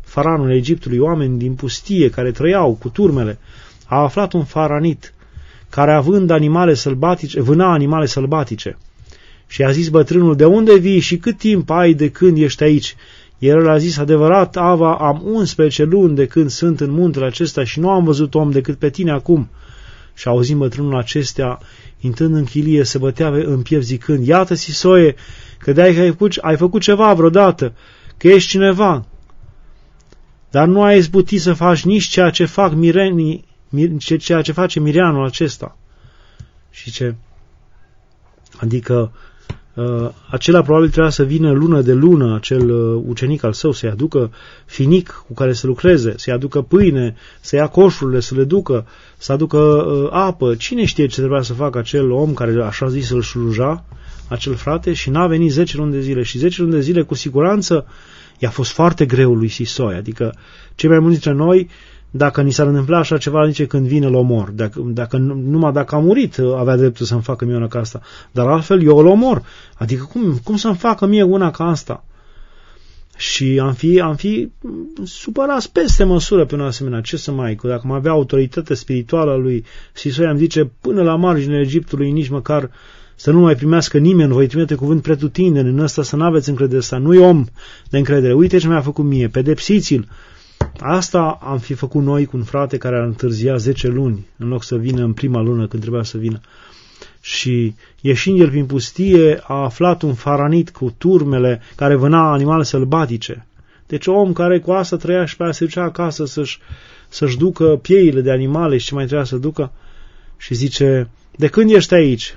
faraonul Egiptului, oameni din pustie care trăiau cu turmele, a aflat un faranit care având animale sălbatice, vâna animale sălbatice. Și a zis bătrânul, de unde vii și cât timp ai de când ești aici? El a zis, adevărat, Ava, am unsprezece luni de când sunt în muntele acesta și nu am văzut om decât pe tine acum. Și auzind bătrânul acestea, intrând în chilie, se bătea în piept zicând, iată, Sisoie, că de-ai ai făcut, ai făcut ceva vreodată, că ești cineva, dar nu ai izbutit să faci nici ceea ce fac mirenii, ceea ce face mireanul acesta. Și ce? Adică uh, acela probabil trebuia să vină lună de lună, acel uh, ucenic al său, să-i aducă finic cu care să lucreze, să-i aducă pâine, să ia coșurile, să le ducă, să aducă uh, apă. Cine știe ce trebuia să facă acel om care așa zis îl șluja, acel frate, și n-a venit zece luni de zile. Și zece luni de zile, cu siguranță, i-a fost foarte greu lui Sisoie. Adică, cei mai mulți dintre noi, dacă ni s-ar întâmpla așa ceva, zice când vine îl omor. Dacă, dacă, numai dacă a murit avea dreptul să-mi facă mie una ca asta. Dar altfel eu îl omor. Adică cum, cum să-mi facă mie una ca asta? Și am fi, am fi supărați peste măsură pe un asemenea. Ce să mai, dacă mai avea autoritate spirituală lui Sisoie, am zice, până la marginea Egiptului, nici măcar să nu mai primească nimeni, voi trimite cuvânt pretutindeni în ăsta, să n-aveți încredere asta. Nu-i om de încredere. Uite ce mi-a făcut mie, pedepsiți-l. Asta am fi făcut noi cu un frate care ar întârzia zece luni, în loc să vină în prima lună când trebuia să vină. Și ieșind el prin pustie, a aflat un faranit cu turmele care vâna animale sălbatice. Deci om care cu asta trăia și pe aia se ducea acasă să-și, să-și ducă pieile de animale și ce mai trebuia să ducă. Și zice, de când ești aici?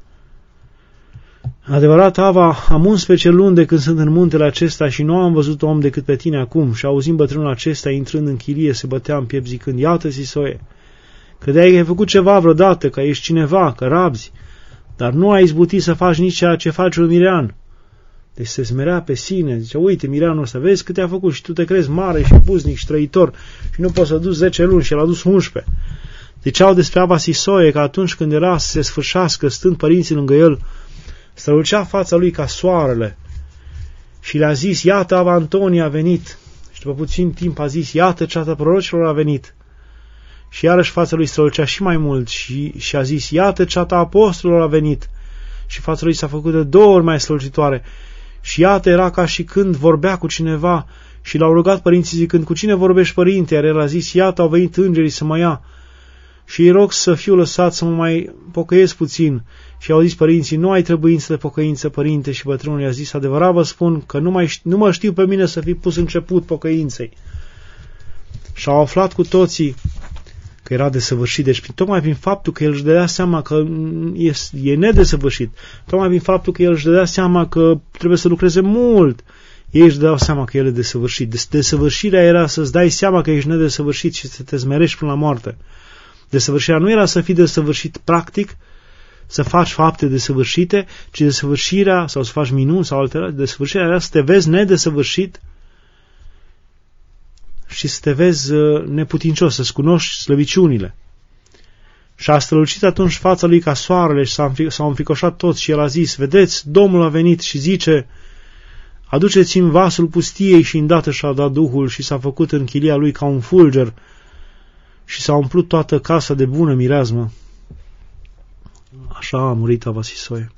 Adevărat, Ava, am unsprezece luni de când sunt în muntele acesta și nu am văzut om decât pe tine acum. Și auzind bătrânul acesta, intrând în chilie, se bătea în piept zicând, iată, Sisoie, credeai că ai făcut ceva vreodată, că ești cineva, că rabzi, dar nu ai izbutit să faci nici ceea ce face un mirean. Deci se smerea pe sine, zice, uite, mireanul ăsta, vezi cât a făcut și tu te crezi mare și puznic și trăitor și nu poți să duci zece luni și el a dus unsprezece. Ziceau despre Ava Sisoie că atunci când era să se sfârșească, stând părinții lângă el, strălucea fața lui ca soarele și le-a zis, iată, Ava Antonie a venit. Și după puțin timp a zis, iată, ceata prorocilor a venit. Și iarăși fața lui strălucea și mai mult și, și a zis, iată, ceata apostolilor a venit. Și fața lui s-a făcut de două ori mai strălucitoare. Și iată, era ca și când vorbea cu cineva și l-au rugat părinții zicând, cu cine vorbești, părinte? Iar el a zis, iată, au venit îngerii să mă ia. Și îi rog să fiu lăsat să mă mai pocăiesc puțin. Și au zis părinții, nu ai trebuință de pocăință, părinte. Și bătrânul i-a zis, adevărat vă spun că nu, mai, nu mă știu pe mine să fi pus început pocăinței. Și au aflat cu toții că era desăvârșit. Deci tocmai prin faptul că el își dădea seama că e, e nedesăvârșit, tocmai prin faptul că el își dădea seama că trebuie să lucreze mult, ei își dădeau seama că el e desăvârșit. Desăvârșirea era să-ți dai seama că ești nedesăvârșit și să te smerești până la moarte. Desăvârșirea nu era să fii desăvârșit practic, să faci fapte desăvârșite, ci desăvârșirea, sau să faci minuni sau altele, desăvârșirea era să te vezi nedesăvârșit și să te vezi neputincios, să-ți cunoști slăbiciunile. Și a strălucit atunci fața lui ca soarele și s-au înfricoșat toți și el a zis, vedeți, Domnul a venit și zice, aduceți-mi vasul pustiei și îndată și-a dat Duhul și s-a făcut în chilia lui ca un fulger și s-a umplut toată casa de bună mireazmă. Așa a murit Ava Sisoie.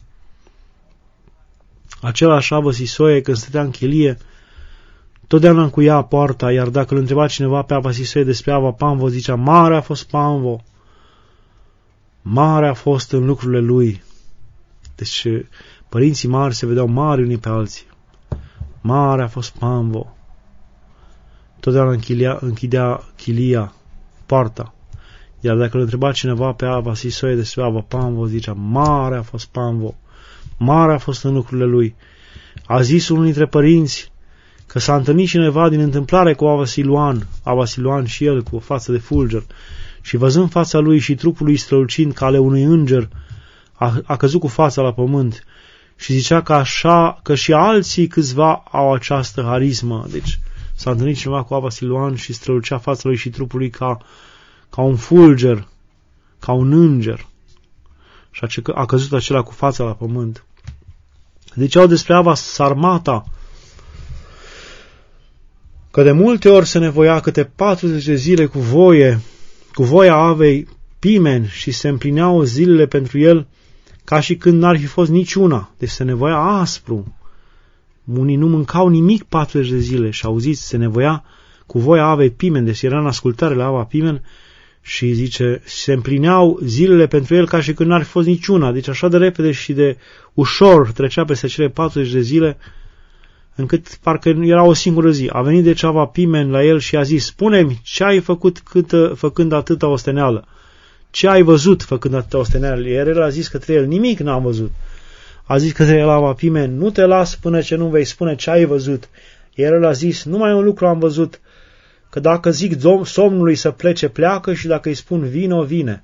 Același Ava Sisoie, când stătea în chilie, totdeauna încuia poarta, iar dacă îl întreba cineva pe Ava Sisoie despre Ava Panvo, zicea, mare a fost Panvo, mare a fost în lucrurile lui. Deci părinții mari se vedeau mari unii pe alții. Mare a fost Panvo. Totdeauna închidea, închidea chilia, poarta. Iar dacă îl întreba cineva pe Ava Sisoie despre Ava Panvo, zicea, mare a fost Panvo, mare a fost în lucrurile lui. A zis unul dintre părinți că s-a întâlnit cineva din întâmplare cu Ava Siluan, Ava Siluan și el cu o față de fulger, și văzând fața lui și trupul lui strălucind ca ale unui înger, a, a căzut cu fața la pământ și zicea că așa, că și alții câțiva au această harismă. Deci s-a întâlnit cineva cu Ava Siluan și strălucea fața lui și trupul lui ca, ca un fulger, ca un înger. Și a căzut acela cu fața la pământ. Ziceau despre Ava Sarmata că de multe ori se nevoia câte patruzeci de zile cu voie, cu voia Avei Pimen și se împlineau zilele pentru el ca și când n-ar fi fost niciuna. Deci se nevoia aspru. Unii nu mâncau nimic patruzeci de zile și auziți, se nevoia cu voia Avei Pimen, deci era în ascultare la Ava Pimen și zice, se împlineau zilele pentru el ca și când n-ar fi fost niciuna. Deci așa de repede și de ușor trecea peste cele patruzeci de zile, încât parcă era o singură zi. A venit deci Ava Pimen la el și a zis, spune-mi, ce ai făcut câtă, făcând atâta osteneală? Ce ai văzut făcând atâta osteneală? Iar el a zis către el, nimic n-am văzut. A zis către el Ava Pimen, nu te las până ce nu vei spune ce ai văzut. Iar el a zis, numai un lucru am văzut, că dacă zic somnului să plece, pleacă și dacă îi spun vino, vine.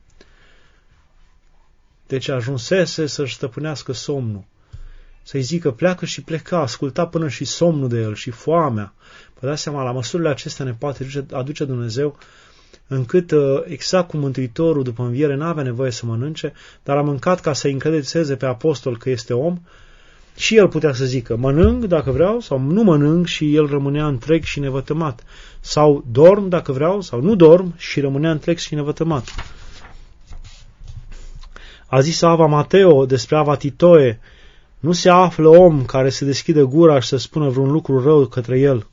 Deci ajunsese să-și stăpânească somnul. Să-i zică pleacă și pleca, asculta până și somnul de el și foamea. Vă dați seama, la măsurile acestea ne poate aduce Dumnezeu, încât exact cum Mântuitorul după înviere n-avea nevoie să mănânce, dar a mâncat ca să-i încredințeze pe apostol că este om, și el putea să zică mănânc dacă vreau sau nu mănânc și el rămânea întreg și nevătămat. Sau dorm dacă vreau sau nu dorm și rămânea întreg și nevătămat. A zis Ava Mateo despre Ava Titoe, nu se află om care să deschidă gura și să spună vreun lucru rău către el.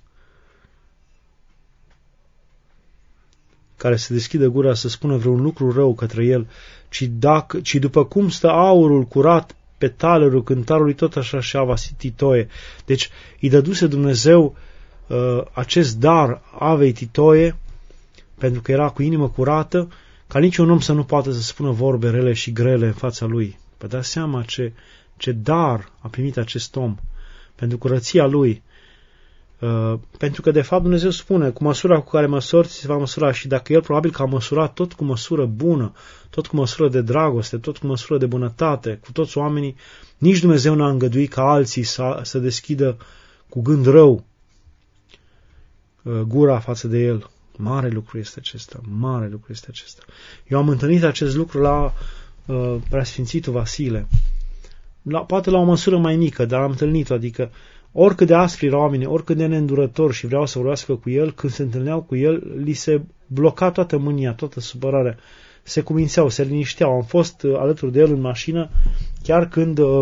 Care să deschidă gura să spună vreun lucru rău către el, ci, dacă, ci după cum stă aurul curat pe talerul cântarului, tot așa și Ava Titoe. Deci îi dăduse Dumnezeu uh, acest dar Avei Titoe, pentru că era cu inimă curată, ca niciun om să nu poată să spună vorbe rele și grele în fața lui. Vă dați seama ce, ce dar a primit acest om pentru curăția lui. Uh, pentru că de fapt Dumnezeu spune, cu măsura cu care măsori, se va măsura, și dacă el probabil că a măsurat tot cu măsură bună, tot cu măsură de dragoste, tot cu măsură de bunătate, cu toți oamenii, nici Dumnezeu n-a îngăduit ca alții să, să deschidă cu gând rău uh, gura față de el. Mare lucru este acesta, mare lucru este acesta. Eu am întâlnit acest lucru la uh, Preasfințitul Vasile. La, poate la o măsură mai mică, dar am întâlnit-o, adică oricât de aspri erau oamenii, oricât de neîndurători și vreau să vorbească cu el, când se întâlneau cu el, li se bloca toată mânia, toată supărarea. Se cumințeau, se linișteau. Am fost uh, alături de el în mașină, chiar când uh,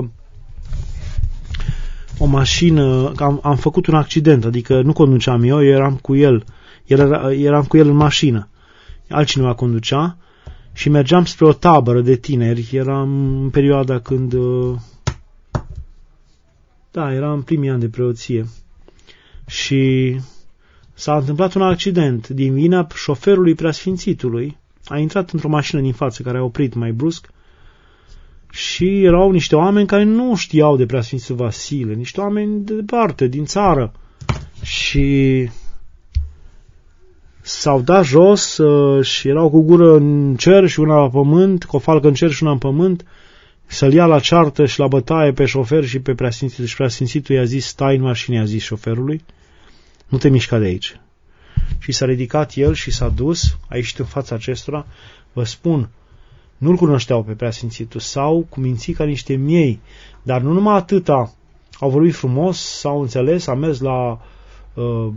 o mașină, am, am făcut un accident, adică nu conduceam eu, eu eram cu el, era, eram cu el în mașină. Altcineva conducea și mergeam spre o tabără de tineri, eram în perioada când... Uh, Da, era în primii ani de preoție. Și s-a întâmplat un accident din vina șoferului Preasfințitului. A intrat într-o mașină din față care a oprit mai brusc și erau niște oameni care nu știau de Preasfințitul Vasile, niște oameni de departe, din țară. Și s-au dat jos uh, și erau cu gură în cer și una la pământ, cu o falcă în cer și una în pământ, să-l ia la ceartă și la bătaie pe șofer și pe Preasfințitul. Și Preasfințitul i-a zis, stai în mașină, i-a zis șoferului, nu te mișca de aici. Și s-a ridicat el și s-a dus, a ieșit în fața acestora. Vă spun, nu-l cunoșteau pe Preasfințitul, sau cu minții ca niște miei, dar nu numai atâta, au vorbit frumos, s-au înțeles, a mers la uh,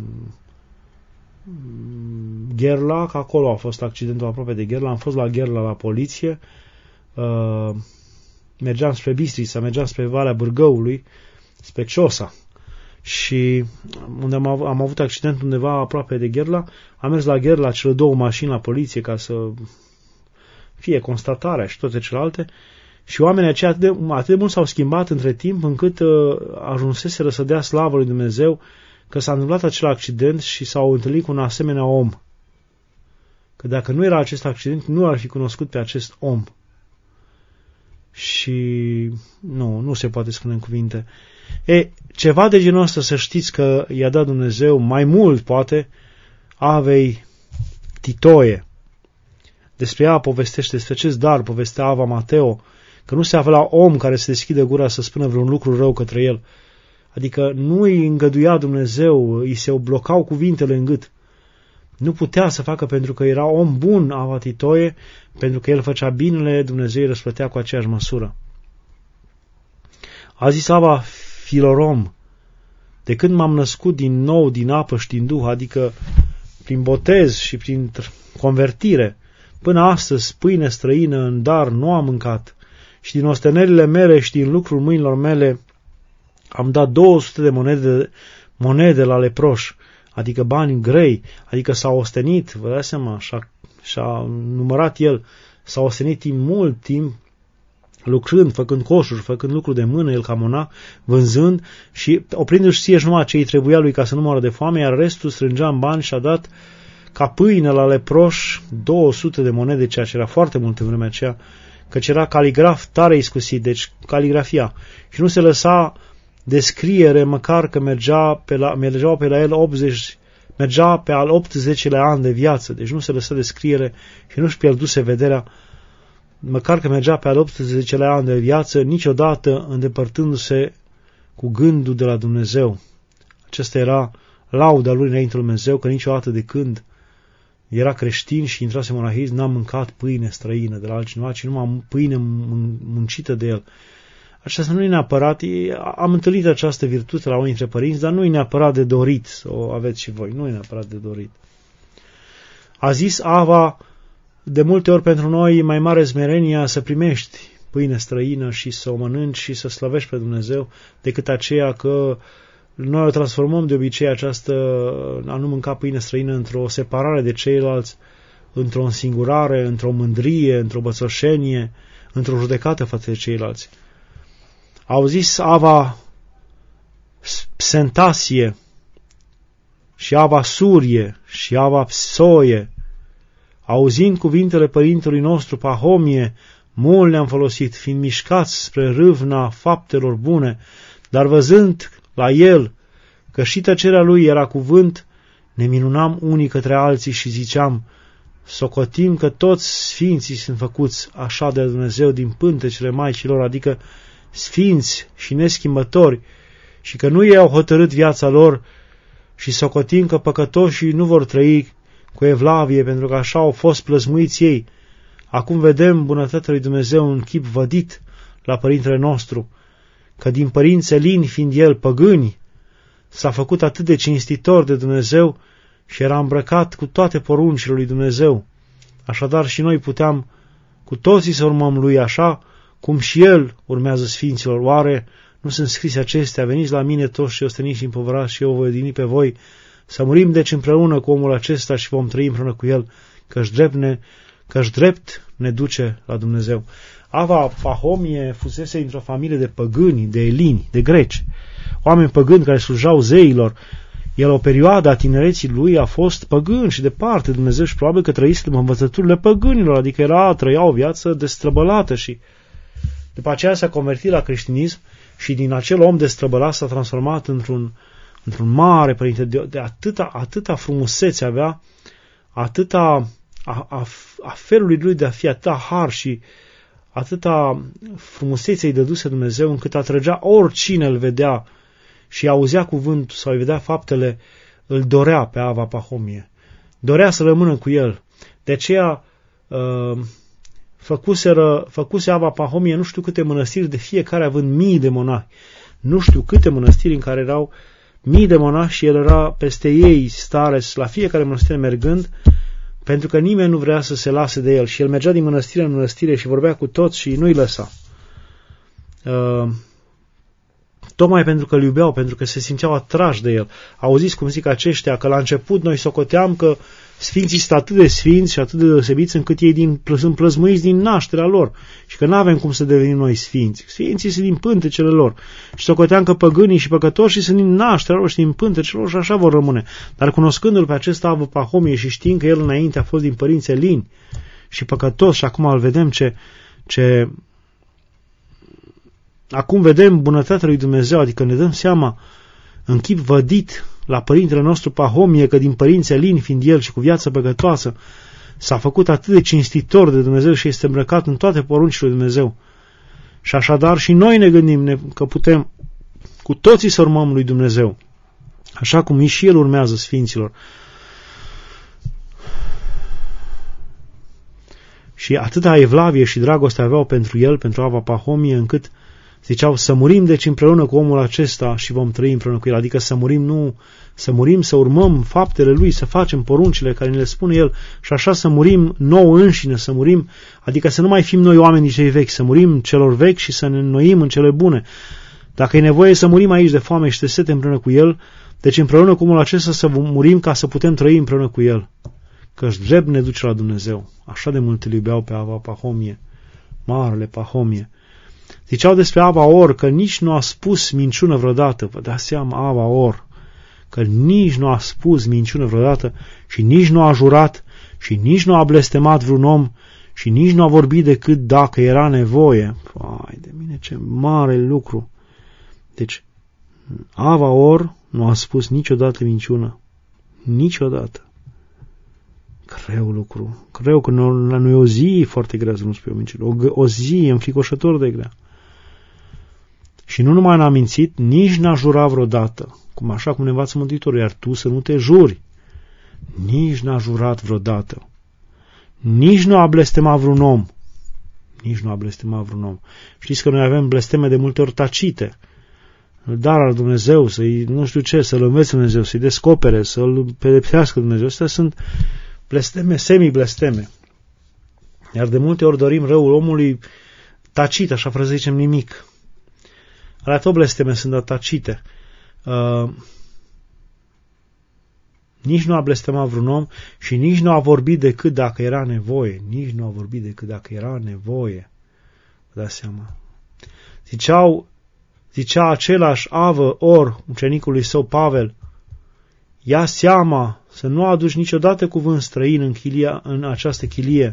Gherla, că acolo a fost accidentul aproape de Gherla, am fost la Gherla la poliție, uh, mergeam spre Bistrița, mergeam spre Valea Bârgăului, spre Ciosa, și unde am, av- am avut accident undeva aproape de Gherla, am mers la Gherla, cele două mașini la poliție ca să fie constatarea și toate celelalte, și oamenii aceia atât de, atât de mult s-au schimbat între timp încât uh, ajunseseră să dea slavă lui Dumnezeu că s-a întâmplat acel accident și s-au întâlnit cu un asemenea om. Că dacă nu era acest accident, nu ar fi cunoscut pe acest om. Și nu, nu se poate spune în cuvinte. E, ceva de genul ăsta să știți că i-a dat Dumnezeu mai mult, poate, Avei Titoe. Despre ea povestește, despre acest dar povestea Ava Mateo, că nu se afla om care să deschide gura să spună vreun lucru rău către el. Adică nu îi îngăduia Dumnezeu, îi se blocau cuvintele în gât. Nu putea să facă pentru că era om bun, Ava Titoe, pentru că el făcea binele, Dumnezeu îi răsplătea cu aceeași măsură. A zis Ava Filorom, De când m-am născut din nou din apă și din Duh, adică prin botez și prin convertire, până astăzi pâine străină în dar nu am mâncat și din ostenerile mele și din lucrul mâinilor mele am dat două sute de monede, monede la leproși, adică bani grei, adică s-a ostenit, vă dați seama, și-a, și-a numărat el, s-a ostenit timp mult timp, lucrând, făcând coșuri, făcând lucruri de mână, el ca monac, vânzând și oprindu-și ție numai ce îi trebuia lui ca să nu moară de foame, iar restul strângea în bani și a dat ca pâine la leproși două sute de monede, ceea ce era foarte mult în vremea aceea, căci era caligraf tare iscusit, deci caligrafia, și nu se lăsa descriere, măcar că mergea pe la, mergeau pe la el optzeci, mergea pe al optsprezecelea an de viață, deci nu se lăsa descriere și nu-și pierduse vederea, măcar că mergea pe al optsprezecelea an de viață, niciodată îndepărtându-se cu gândul de la Dumnezeu. Acesta era lauda lui înainte lui Dumnezeu, că niciodată de când era creștin și intrase în monahism, n-a mâncat pâine străină de la altcineva, ci numai pâine muncită de el. Aceasta nu e neapărat, am întâlnit această virtute la unii dintre părinți, dar nu e neapărat de dorit, să o aveți și voi, nu e neapărat de dorit. A zis Ava, de multe ori pentru noi e mai mare smerenia să primești pâine străină și să o mănânci și să slăvești pe Dumnezeu, decât aceea că noi o transformăm de obicei această a nu mânca pâine străină într-o separare de ceilalți, într-o însingurare, într-o mândrie, într-o bățoșenie, într-o judecată față de ceilalți. Au zis Ava Psentasie și Ava Surie și Ava Psoie. Auzind cuvintele părintelui nostru Pahomie, mult ne-am folosit, fiind mișcați spre râvna faptelor bune, dar văzând la el că și tăcerea lui era cuvânt, ne minunam unii către alții și ziceam, socotim că toți sfinții sunt făcuți așa de Dumnezeu din pântecele Maicilor, adică sfinți și neschimbători, și că nu ei au hotărât viața lor, și socotim că păcătoșii nu vor trăi cu evlavie, pentru că așa au fost plăzmuiți ei. Acum vedem bunătatea lui Dumnezeu în chip vădit la părintele nostru, că din părinți elini, fiind el păgâni, s-a făcut atât de cinstitor de Dumnezeu și era îmbrăcat cu toate poruncile lui Dumnezeu. Așadar și noi puteam cu toții să urmăm lui așa, cum și el urmează sfinților. Oare nu sunt scrise acestea? Veniți la mine toți și osteniți și împovărați și eu voi odihni pe voi, să murim deci împreună cu omul acesta și vom trăi împreună cu el, că-și drept ne, că-și drept ne duce la Dumnezeu. Ava Pahomie fusese într-o familie de păgâni, de elini, de greci, oameni păgâni care slujau zeilor. El, o perioadă a tinereții lui, a fost păgân și departe Dumnezeu și probabil că trăise după învățăturile păgânilor, adică era, trăia o viață destrăbălată și după aceea s-a convertit la creștinism și din acel om destrăbălat s-a transformat într-un, într-un mare părinte, de, de atâta, atâta frumusețe avea, atâta a, a, a felului lui de a fi, atâta har și atâta frumusețe îi dăduse Dumnezeu, încât atrăgea oricine îl vedea și auzea cuvântul sau îi vedea faptele, îl dorea pe Ava Pahomie. Dorea să rămână cu el. De aceea uh, făcuseră, făcuse Ava Pahomie nu știu câte mănăstiri, de fiecare având mii de monahi. Nu știu câte mănăstiri în care erau mii de monahi și el era peste ei stare, la fiecare mănăstire mergând, pentru că nimeni nu vrea să se lase de el. Și el mergea din mănăstire în mănăstire și vorbea cu toți și nu-i lăsa. Uh, Tocmai pentru că îl iubeau, pentru că se simțeau atrași de el. Auziți cum zic aceștia, că la început noi socoteam că sfinții sunt atât de sfinți și atât de deosebiți încât ei din, sunt plăzmuiți din nașterea lor și că nu avem cum să devenim noi sfinți. Sfinții sunt din pântecele lor. Și socoteam că păgânii și păcătoșii sunt din nașterea lor și din pântecele lor și așa vor rămâne. Dar cunoscându-l pe acesta Ava Pahomie și știind că el înainte a fost din părinți elini și păcătos și acum îl vedem ce... ce Acum vedem bunătatea lui Dumnezeu, adică ne dăm seama în chip vădit la părintele nostru Pahomie că din părinți elini, fiind el și cu viață păcătoasă, s-a făcut atât de cinstitor de Dumnezeu și este îmbrăcat în toate poruncile lui Dumnezeu. Și așadar și noi ne gândim că putem cu toții să urmăm lui Dumnezeu, așa cum și el urmează sfinților. Și atâta evlavie și dragoste aveau pentru el, pentru Ava Pahomie, încât Ziceau să murim deci împreună cu omul acesta și vom trăi împreună cu el. Adică să murim, nu să murim, să urmăm faptele lui, să facem poruncile care ne le spune el și așa să murim nouă înșine, să murim, adică să nu mai fim noi oamenii cei vechi, să murim celor vechi și să ne înnoim în cele bune. Dacă e nevoie să murim aici de foame și de sete împreună cu el, deci împreună cu omul acesta să murim ca să putem trăi împreună cu el. Căci drept ne duce la Dumnezeu. Așa de mult îl iubeau pe Ava Pahomie, marele Pahomie. Ziceau despre Ava Or că nici nu a spus minciună vreodată. Vă dați seama, Ava Or, că nici nu a spus minciună vreodată și nici nu a jurat și nici nu a blestemat vreun om și nici nu a vorbit decât dacă era nevoie. Vai de mine, ce mare lucru! Deci, Ava Or nu a spus niciodată minciună. Niciodată. Greu lucru. Greu că nu, nu e o zi foarte grea să nu spui o minciună. O, o zi înfricoșător de grea. Și nu numai n-a mințit, nici n-a jurat vreodată. Cum așa cum ne învață Mântuitorul, iar tu să nu te juri. Nici n-a jurat vreodată. Nici nu a blestemat vreun om. Nici nu a blestemat vreun om. Știți că noi avem blesteme de multe ori tacite. Dar al Dumnezeu, să-i, nu știu ce, să-l învețe Dumnezeu, să-i descopere, să-l pedepsească Dumnezeu. Astea sunt blesteme, semi-blesteme. Iar de multe ori dorim răul omului tacit, așa fără să zicem nimic. Alea tot blesteme sunt tacite. Uh, nici nu a blestemat vreun om și nici nu a vorbit decât dacă era nevoie. Nici nu a vorbit decât dacă era nevoie. Vă dați seama. Ziceau, zicea același Avă Or, ucenicului său Pavel, ia seama să nu aduci niciodată cuvânt străin în, chilia, în această chilie.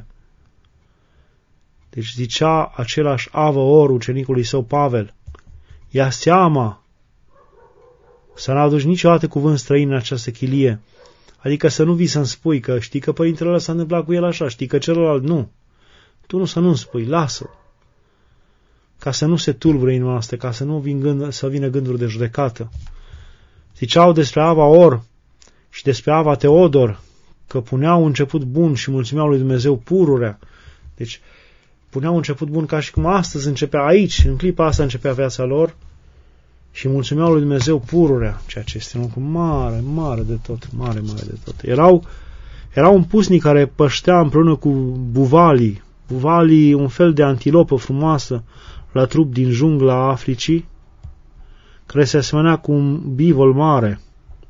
Deci zicea același Avă Or, ucenicului său Pavel, ia seama să nu aduci niciodată cuvânt străin în această chilie. Adică să nu vii să-mi spui că știi că părintele ăla s-a întâmplat cu el așa, știi că celălalt nu. Tu nu să nu-mi spui, lasă. Ca să nu se tulbure inima noastră, ca să nu vin gând, să vină gânduri de judecată. Ziceau despre Ava Or și despre Ava Teodor că puneau început bun și mulțumeau lui Dumnezeu pururea. Deci puneau început bun ca și cum astăzi începea aici, în clipa asta începea viața lor și mulțumeau lui Dumnezeu pururea, ceea ce este un lucru mare, mare de tot, mare, mare de tot. Erau, erau un pusnic care păștea împreună cu buvalii, buvalii un fel de antilopă frumoasă la trup din jungla Africii, care se asemănea cu un bivol mare.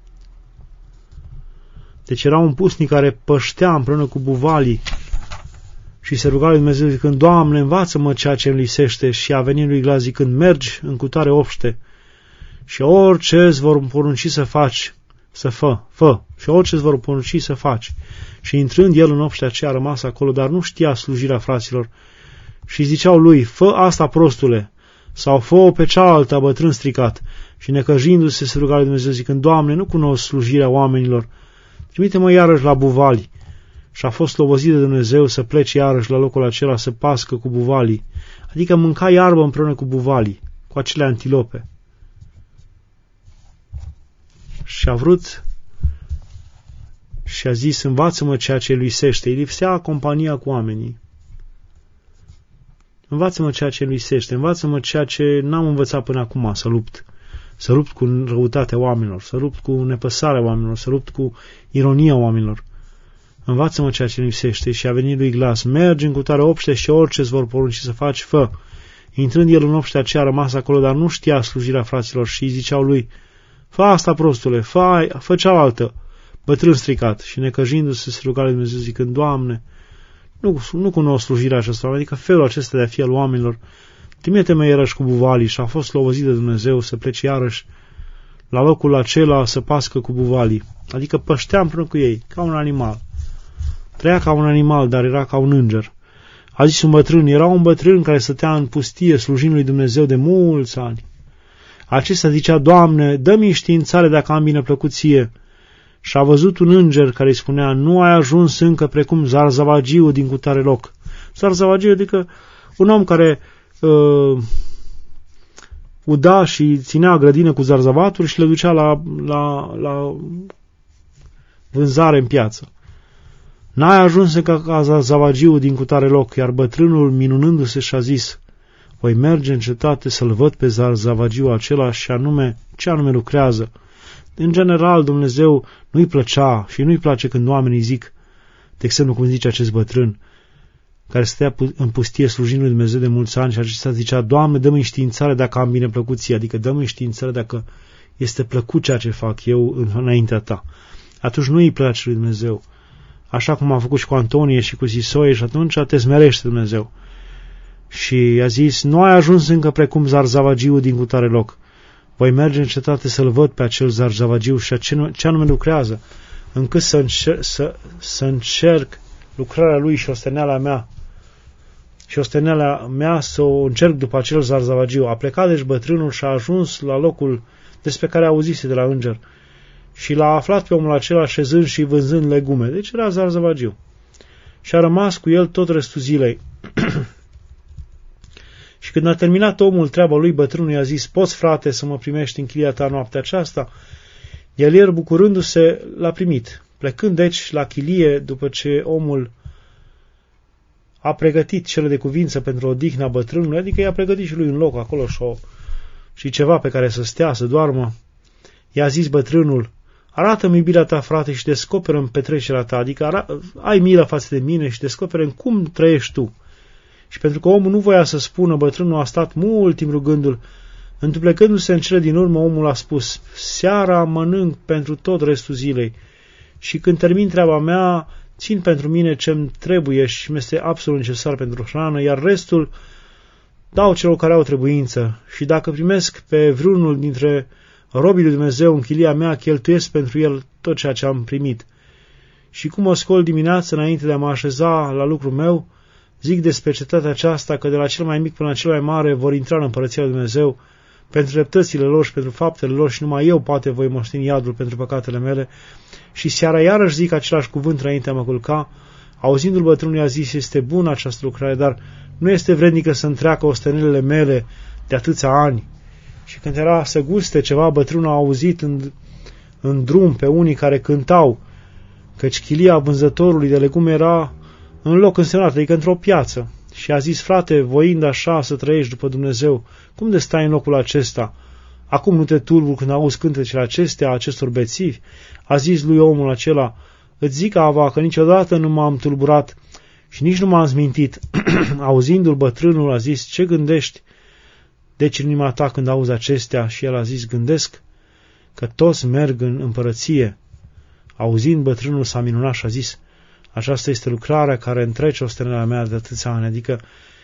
Deci era un pusnic care păștea împreună cu buvalii și se ruga lui Dumnezeu zicând, Doamne, învață-mă ceea ce îmi lisește, și a venit lui glas zicând, mergi în cutare obște și orice îți vor porunci să faci, să fă, fă, și orice îți vor porunci să faci. Și intrând el în obștea aceea a rămas acolo, dar nu știa slujirea fraților și ziceau lui, fă asta, prostule, sau fă-o pe cealaltă, bătrân stricat. Și necăjindu-se se ruga lui Dumnezeu zicând, Doamne, nu cunosc slujirea oamenilor, trimite-mă iarăși la buvali. Și a fost lovozit de Dumnezeu să plece iarăși la locul acela să pască cu buvalii, adică mânca iarbă împreună cu buvalii, cu acele antilope. Și a vrut și a zis, învață-mă ceea ce îi lipsește. Îi lipsea compania cu oamenii. Învață-mă ceea ce îi lipsește, învață-mă ceea ce n-am învățat până acum, să lupt. Să lupt cu răutatea oamenilor, să lupt cu nepăsarea oamenilor, să lupt cu ironia oamenilor. Învață-mă ceea ce îi lipsește. Și a venit lui glas, mergi în cutare obște și orice îți vor porunci să faci, fă. Intrând el în obștea aceea, a rămas acolo, dar nu știa slujirea fraților și îi ziceau lui, fă asta, prostule, fă, fă cealaltă, bătrân stricat. Și necăjindu-se se ruga lui Dumnezeu zicând, Doamne, nu, nu cunosc slujirea aceasta, adică felul acesta de a fi al oamenilor. Trimite-mă iarăși cu buvalii. Și a fost lovozit de Dumnezeu să plece iarăși la locul acela să pască cu buvalii. Adică păștea împreună cu ei, ca un animal. Trăia ca un animal, dar era ca un înger. A zis un bătrân, era un bătrân care stătea în pustie slujind lui Dumnezeu de mulți ani. Acesta zicea, Doamne, dă-mi științare dacă am bine plăcut ție. Și a văzut un înger care îi spunea, nu ai ajuns încă precum Zarzavagiu din cutare loc. Zarzavagiu adică un om care uh, uda și ținea grădină cu zarzavaturi și le ducea la, la, la vânzare în piață. N-ai ajuns încă ca Zarzavagiu din cutare loc, iar bătrânul, minunându-se, și-a zis, voi merge în cetate să-l văd pe zarzavagiu acela și anume, ce anume lucrează. În general, Dumnezeu nu-i plăcea și nu-i place când oamenii zic, de exemplu, cum zice acest bătrân, care stătea în pustie slujind lui Dumnezeu de mulți ani și acesta zicea, Doamne, dă-mi înștiințare dacă am bine plăcut ție, adică dă-mi înștiințare dacă este plăcut ceea ce fac eu înaintea ta. Atunci nu îi place lui Dumnezeu. Așa cum a făcut și cu Antonie și cu Sisoie și atunci te smerește Dumnezeu. Și a zis, nu ai ajuns încă precum zarzavagiu din cutare loc. Voi merge în cetate să-l văd pe acel zarzavagiu și ce, ce anume lucrează, încât să încerc, să, să încerc lucrarea lui și osteneala mea și osteneala mea să o încerc după acel zarzavagiu. A plecat deci bătrânul și a ajuns la locul despre care auzise de la înger și l-a aflat pe omul acela șezând și vânzând legume. Deci era zarzavagiu. Și a rămas cu el tot restul zilei. Și când a terminat omul treaba lui, bătrânul i-a zis, poți, frate, să mă primești în chilia ta noaptea aceasta? Iar el, bucurându-se, l-a primit. Plecând, deci, la chilie, după ce omul a pregătit cele de cuvință pentru odihna bătrânului, adică i-a pregătit și lui un loc acolo și, o, și ceva pe care să stea, să doarmă, i-a zis bătrânul, arată-mi iubirea ta, frate, și descoperă-mi petrecerea ta, adică ai milă față de mine și descoperă-mi cum trăiești tu. Și pentru că omul nu voia să spună, bătrânul a stat mult timp rugându-l. Întâmplecându-se în cele din urmă, omul a spus, seara mănânc pentru tot restul zilei și când termin treaba mea, țin pentru mine ce-mi trebuie și mi este absolut necesar pentru hrană, iar restul dau celor care au trebuință. Și dacă primesc pe vreunul dintre robii lui Dumnezeu în chilia mea, cheltuiesc pentru el tot ceea ce am primit. Și cum o scol dimineața înainte de a mă așeza la lucrul meu, zic despre cetatea aceasta că de la cel mai mic până la cel mai mare vor intra în împărăția lui Dumnezeu pentru dreptățile lor și pentru faptele lor și numai eu poate voi moșteni iadul pentru păcatele mele. Și seara iarăși zic același cuvânt înainte a mă culca. Auzindu-l bătrânul a zis, este bună această lucrare, dar nu este vrednică să întreacă ostenelele mele de atâția ani. Și când era să guste ceva, bătrânul a auzit în, în drum pe unii care cântau, căci chilia vânzătorului de legume era în loc însemnat, adică într-o piață. Și a zis, frate, voind așa să trăiești după Dumnezeu, cum de stai în locul acesta? Acum nu te tulburi când auzi cântecele acestea, acestor bețivi? A zis lui omul acela, îți zic, Ava, că niciodată nu m-am tulburat și nici nu m-am zmintit. Auzindu-l, bătrânul a zis, ce gândești? Deci în inima ta când auzi acestea? Și el a zis, gândesc că toți merg în împărăție. Auzind, bătrânul s-a minunat și a zis, aceasta este lucrarea care întrece ostenelea mea de atâția ani. Adică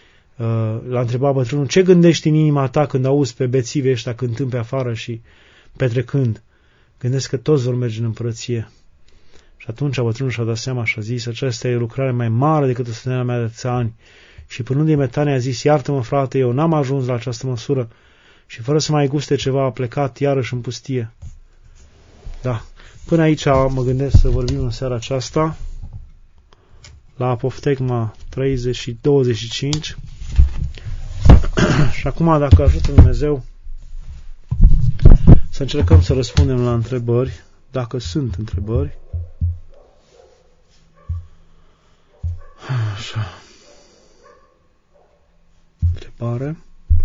l-a întrebat bătrânul, ce gândești în inima ta când auzi pe bețive ăștia cântând pe afară și petrecând? Gândesc că toți vor merge în împărăție. Și atunci bătrânul și-a dat seama și a zis, aceasta e lucrare mai mare decât ostenelea mea de atâția ani. Și până de metane a zis, iartă-mă, frate, eu n-am ajuns la această măsură. Și fără să mai guste ceva, a plecat iarăși în pustie. Da, până aici mă gândesc să vorbim în seara aceasta la Apoftegma treizeci și douăzeci și cinci. Și acum, dacă ajută Dumnezeu, să încercăm să răspundem la întrebări, dacă sunt întrebări. Așa. Întrebare.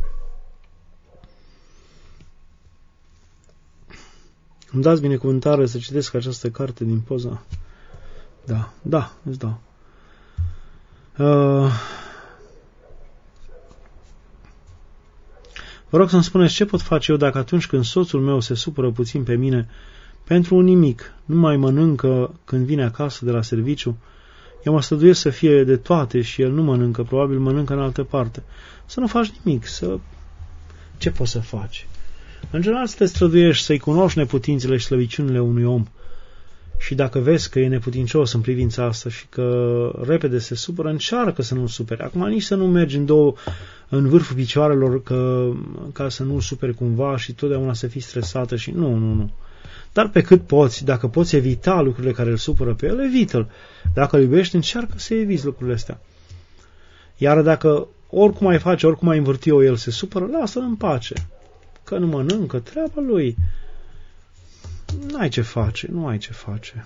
Îmi dați binecuvântare să citesc această carte din poza? Da, da, îți dau. Uh, vă rog să-mi spuneți ce pot face eu dacă atunci când soțul meu se supără puțin pe mine pentru un nimic, nu mai mănâncă când vine acasă de la serviciu, eu mă străduiesc să fie de toate și el nu mănâncă, probabil mănâncă în altă parte. Să nu faci nimic, să... Ce poți să faci? În general să te străduiești, să-i cunoști neputințele și slăbiciunile unui om. Și dacă vezi că e neputincios în privința asta și că repede se supără, încearcă să nu-l superi. Acum nici să nu mergi în, două, în vârful picioarelor că, ca să nu-l superi cumva și totdeauna să fii stresată și nu, nu, nu. Dar pe cât poți, dacă poți evita lucrurile care îl supără pe el, evită-l. Dacă îl iubești, încearcă să eviți lucrurile astea. Iar dacă oricum ai face, oricum ai învârti-o, el se supără, lasă-l în pace. Că nu mănâncă, treaba lui. N-ai ce face, nu ai ce face.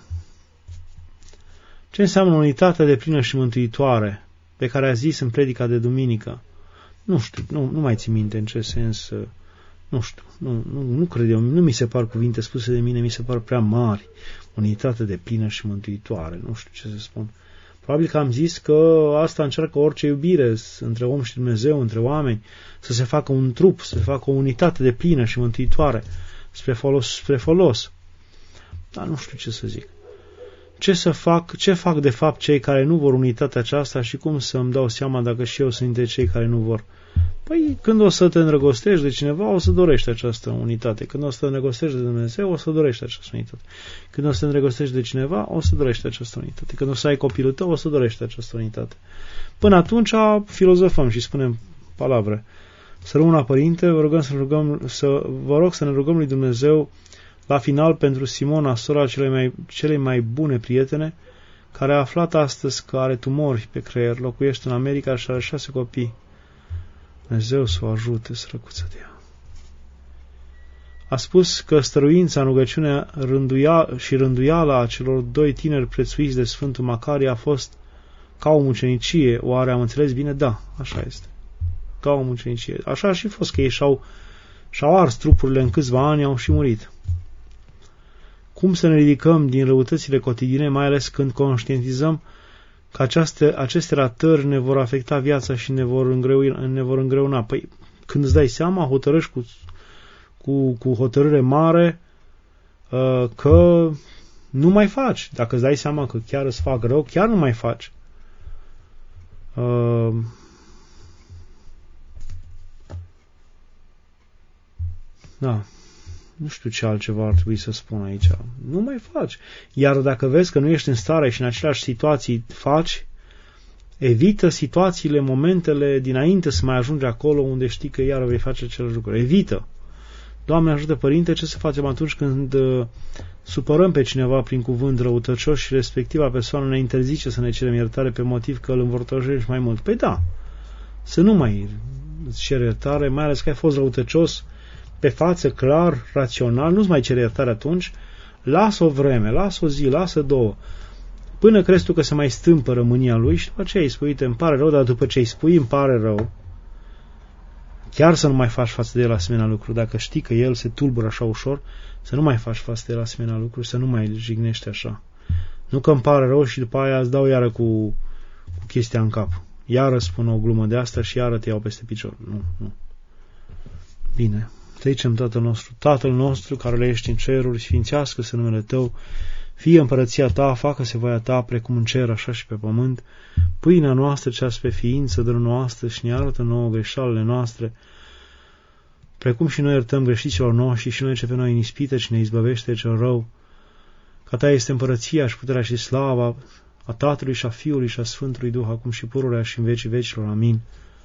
Ce înseamnă unitatea de plină și mântuitoare, pe care a zis în predica de duminică? Nu știu, nu, nu mai țin minte în ce sens, nu știu, nu, nu, nu cred eu, nu mi se par cuvinte spuse de mine, mi se par prea mari, unitate de plină și mântuitoare, nu știu ce să spun. Probabil că am zis că asta încearcă orice iubire între om și Dumnezeu, între oameni, să se facă un trup, să se facă o unitate de plină și mântuitoare, spre folos, spre folos. Dar nu știu ce să zic. Ce să fac, ce fac de fapt cei care nu vor unitatea aceasta și cum să-mi dau seama dacă și eu sunt dintre cei care nu vor? Păi când o să te îndrăgostești de cineva, o să dorești această unitate. Când o să te îndrăgostești de Dumnezeu, o să dorești această unitate. Când o să te îndrăgostești de cineva, o să dorești această unitate. Când o să ai copilul tău, o să dorești această unitate. Până atunci filozofăm și spunem palavre. Să rămână, Părinte, vă rugăm să ne rugăm, să, vă rog să ne rugăm lui Dumnezeu la final pentru Simona, sora celei mai, celei mai bune prietene, care a aflat astăzi că are tumori pe creier, locuiește în America și are șase copii. Dumnezeu să o ajute, sărăcuță de ea. A spus că stăruința în rugăciunea rânduia, și rânduiala a celor doi tineri prețuiți de Sfântul Macarie a fost ca o mucenicie. Oare am înțeles bine? Da, așa este. Ca o mucenicie. Așa a și fost, că ei și-au, și-au ars trupurile în câțiva ani, au și murit. Cum să ne ridicăm din răutățile cotidiene, mai ales când conștientizăm că aceaste, aceste ratări ne vor afecta viața și ne vor, îngreu, ne vor îngreuna? Păi, când îți dai seama, hotărăști cu, cu, cu hotărâre mare uh, că nu mai faci. Dacă îți dai seama că chiar îți fac rău, chiar nu mai faci. Uh, da. Nu știu ce altceva ar trebui să spun aici. Nu mai faci. Iar dacă vezi că nu ești în stare și în aceleași situații faci, evită situațiile, momentele dinainte să mai ajungi acolo unde știi că iară vei face același lucru. Evită. Doamne ajută, Părinte, ce să facem atunci când uh, supărăm pe cineva prin cuvânt răutăcios și respectiva persoană ne interzice să ne cerem iertare pe motiv că îl învortăjești mai mult? Păi da, să nu mai îți ceri iertare, mai ales că ai fost răutăcios pe față, clar, rațional, nu-ți mai cere iertare atunci, lasă o vreme, lasă o zi, lasă două, până crezi tu că se mai stâmpă rămânia lui și după aceea îi spui, uite, îmi pare rău, dar după ce îi spui, îmi pare rău, chiar să nu mai faci față de el asemenea lucruri. Dacă știi că el se tulbură așa ușor, să nu mai faci față de el asemenea lucruri, să nu mai jignești așa. Nu că îmi pare rău și după aia îți dau iară cu, cu chestia în cap. Iară spun o glumă de asta și iară te iau peste picior. Nu, nu. Bine. Să zicem Tatăl nostru, Tatăl nostru care le ești în ceruri, sfințească-se numele Tău, fie împărăția Ta, facă-se voia Ta, precum în cer, așa și pe pământ. Pâinea noastră, cea spre ființă, dă noastră și ne arată nouă greșalele noastre, precum și noi iertăm greșiților noștri și noi ce pe noi în ispită și ne izbăvește de cel rău. Ca Ta este împărăția și puterea și slava a Tatălui și a Fiului și a Sfântului Duh, acum și pururea și în vecii vecilor. Amin.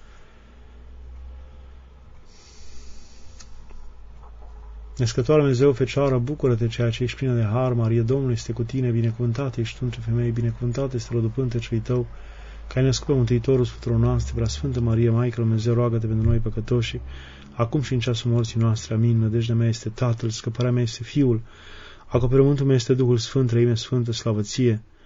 Născătoare Dumnezeu, Fecioară, bucură-te, ceea ce ești plină de har, Marie Domnului este cu tine, binecuvântată ești tu între femei, binecuvântată este rodul pântecului tău, că ai născut pe Mântuitorul Sfântul noastre, Preasfântă Marie, Maică lui Dumnezeu, roagă-te pentru noi păcătoși, acum și în ceasul morții noastre. Amin. Nădejdea mea este Tatăl, scăparea mea este Fiul, acoperământul meu este Duhul Sfânt, Treime Sfântă, slavă ție.